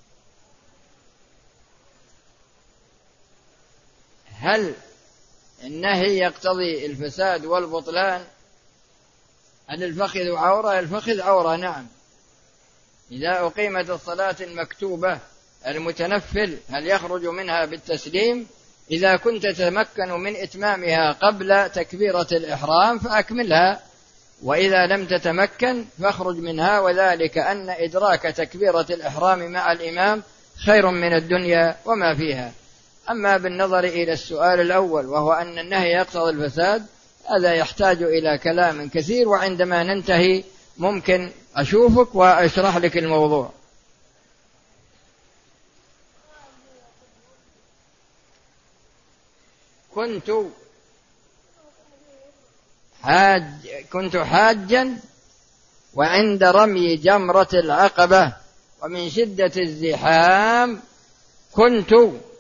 هل النهي يقتضي الفساد والبطلان؟ هل الفخذ عورة؟ الفخذ عورة نعم. إذا أقيمت الصلاة المكتوبة المتنفل هل يخرج منها بالتسليم؟ إذا كنت تتمكن من إتمامها قبل تكبيرة الإحرام فأكملها، وإذا لم تتمكن فاخرج منها، وذلك أن إدراك تكبيرة الإحرام مع الإمام خير من الدنيا وما فيها. أما بالنظر إلى السؤال الأول وهو أن النهي يقتضي الفساد، هذا يحتاج إلى كلام كثير، وعندما ننتهي ممكن أشوفك وأشرح لك الموضوع. كنت حاج كنت حاجا وعند رمي جمرة العقبة ومن شدة الزحام كنت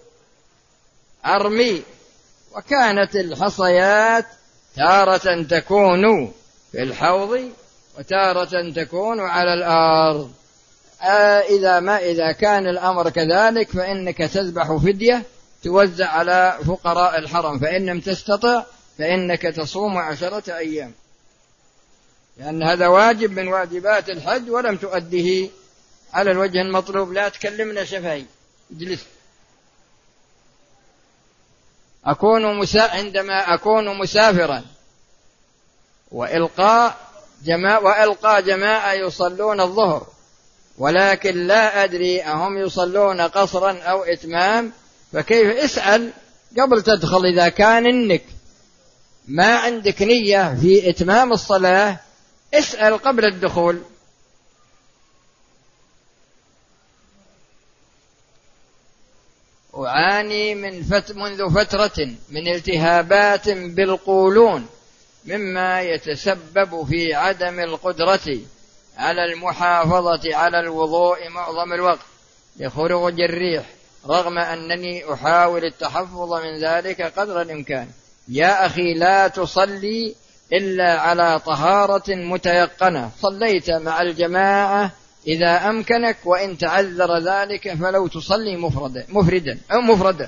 أرمي، وكانت الحصيات تارة تكون في الحوض وتارة تكون على الأرض. آه إذا ما إذا كان الأمر كذلك فإنك تذبح فدية توزع على فقراء الحرم، فإن لم تستطع فإنك تصوم عشرة أيام، لأن هذا واجب من واجبات الحج ولم تؤديه على الوجه المطلوب. لا تكلمنا شفهي، اجلس. أكون مسا... عندما أكون مسافرا وإلقاء جماعة وإلقى جماعة يصلون الظهر، ولكن لا أدري أهم يصلون قصرا أو إتمام، فكيف؟ اسأل قبل تدخل. إذا كان إنك ما عندك نية في إتمام الصلاة اسأل قبل الدخول. أعاني من فت... منذ فترة من التهابات بالقولون، مما يتسبب في عدم القدرة على المحافظة على الوضوء معظم الوقت لخروج الريح، رغم أنني أحاول التحفظ من ذلك قدر الإمكان. يا أخي لا تصلي إلا على طهارة متيقنة. صليت مع الجماعة إذا أمكنك، وإن تعذر ذلك فلو تصلي مفردا مفردا أو مفردا.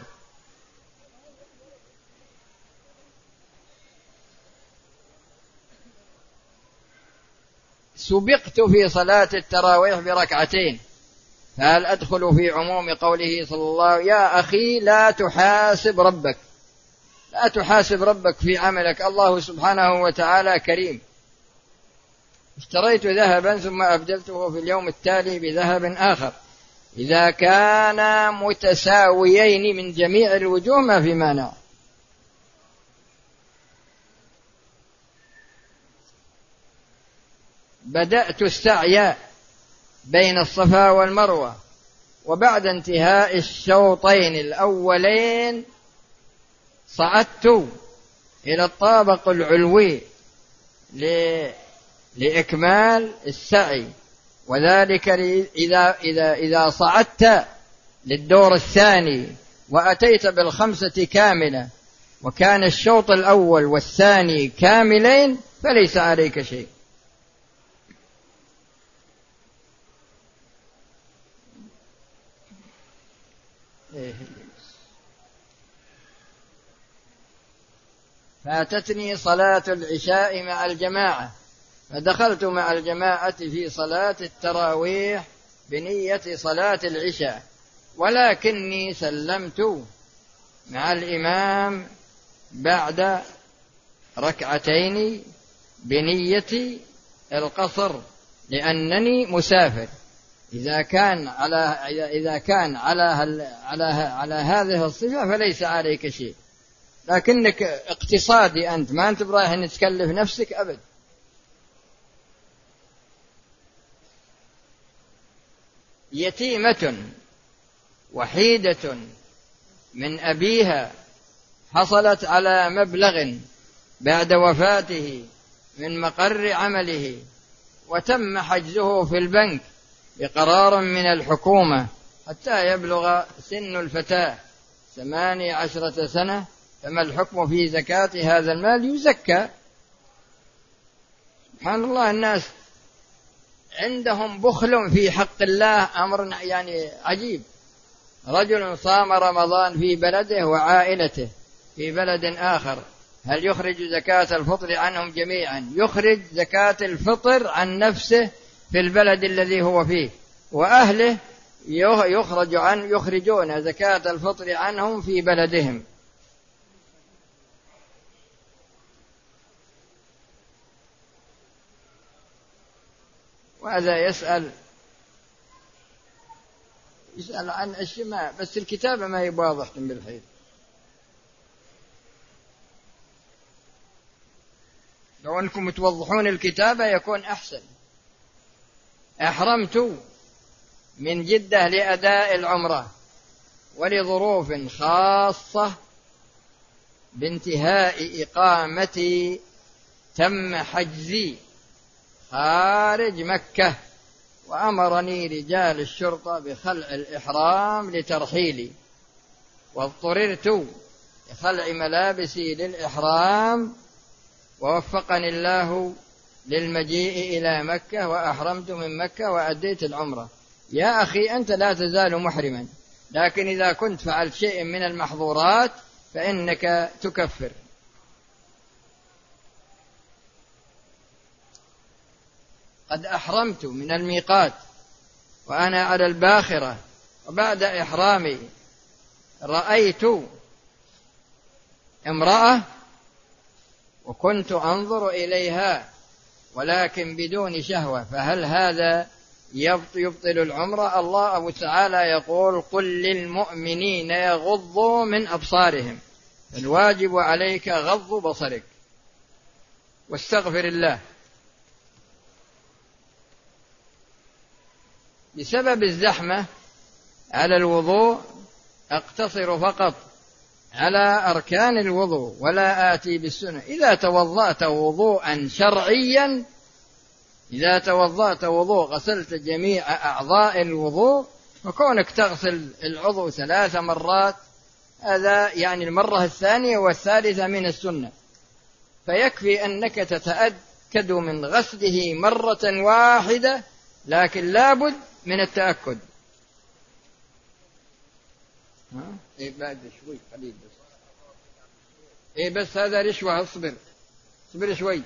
سبقت في صلاة التراويح بركعتين، فهل أدخل في عموم قوله صلى الله عليه وسلم يا أخي لا تحاسب ربك لا تحاسب ربك في عملك، الله سبحانه وتعالى كريم. اشتريت ذهبا ثم أبدلته في اليوم التالي بذهب آخر، إذا كان متساويين من جميع الوجوه ما في مانع. بدأت السعي بين الصفا والمروة، وبعد انتهاء الشوطين الأولين صعدت إلى الطابق العلوي لإكمال السعي، وذلك إذا, إذا, إذا صعدت للدور الثاني وأتيت بالخمسة كاملة وكان الشوط الأول والثاني كاملين فليس عليك شيء. فاتتني صلاة العشاء مع الجماعة فدخلت مع الجماعة في صلاة التراويح بنية صلاة العشاء، ولكني سلمت مع الإمام بعد ركعتين بنية القصر لأنني مسافر. إذا كان على إذا كان على على على هذه الصفة فليس عليك شيء، لكنك اقتصادي أنت، ما أنت برايح أن تكلف نفسك أبد. يتيمة وحيدة من أبيها حصلت على مبلغ بعد وفاته من مقر عمله وتم حجزه في البنك بقرار من الحكومة حتى يبلغ سن الفتاة ثماني عشرة سنة، فما الحكم في زكاة هذا المال؟ يزكى. سبحان الله، الناس عندهم بخل في حق الله، أمر يعني عجيب. رجل صام رمضان في بلده وعائلته في بلد آخر، هل يخرج زكاة الفطر عنهم جميعا؟ يخرج زكاة الفطر عن نفسه في البلد الذي هو فيه، وأهله يخرج عن يخرجون زكاة الفطر عنهم في بلدهم. وهذا يسأل يسأل عن أشياء بس الكتابة ما يبقى واضح بالحيث. لو أنكم توضحون الكتابة يكون أحسن. أحرمت من جدة لأداء العمرة ولظروف خاصة بانتهاء إقامتي تم حجزي خارج مكة، وأمرني رجال الشرطة بخلع الإحرام لترحيلي، واضطررت لخلع ملابسي للإحرام، ووفقني الله للمجيء إلى مكة وأحرمت من مكة وأديت العمرة. يا أخي أنت لا تزال محرما، لكن إذا كنت فعلت شيء من المحظورات فإنك تكفر. قد أحرمت من الميقات وأنا على الباخرة، وبعد إحرامي رأيت امرأة وكنت أنظر إليها ولكن بدون شهوة، فهل هذا يبطل العمرة؟ الله تعالى يقول: قل للمؤمنين يغضوا من أبصارهم، الواجب عليك غض بصرك واستغفر الله. بسبب الزحمة على الوضوء أقتصر فقط على أركان الوضوء ولا آتي بالسنة. إذا توضأت وضوءا شرعيا إذا توضأت وضوء غسلت جميع أعضاء الوضوء، وكونك تغسل العضو ثلاث مرات هذا يعني المرة الثانية والثالثة من السنة، فيكفي أنك تتأكد من غسله مرة واحدة، لكن لابد من التأكد. إيه بعد شوي قليل بس إيه بس هذا رشوة، اصبر اصبر شوي.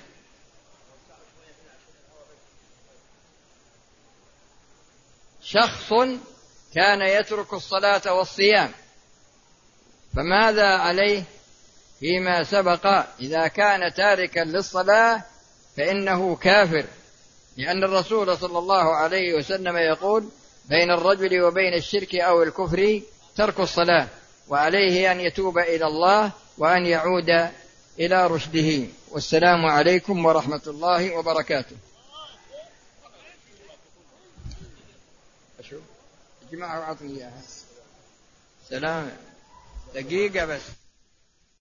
شخص كان يترك الصلاة والصيام، فماذا عليه فيما سبق؟ إذا كان تاركا للصلاة فإنه كافر، لأن الرسول صلى الله عليه وسلم يقول: بين الرجل وبين الشرك أو الكفر ترك الصلاة، وعليه أن يتوب إلى الله وأن يعود إلى رشده. والسلام عليكم ورحمة الله وبركاته. جماعة أعطني إياها. سلام، دقيقة بس.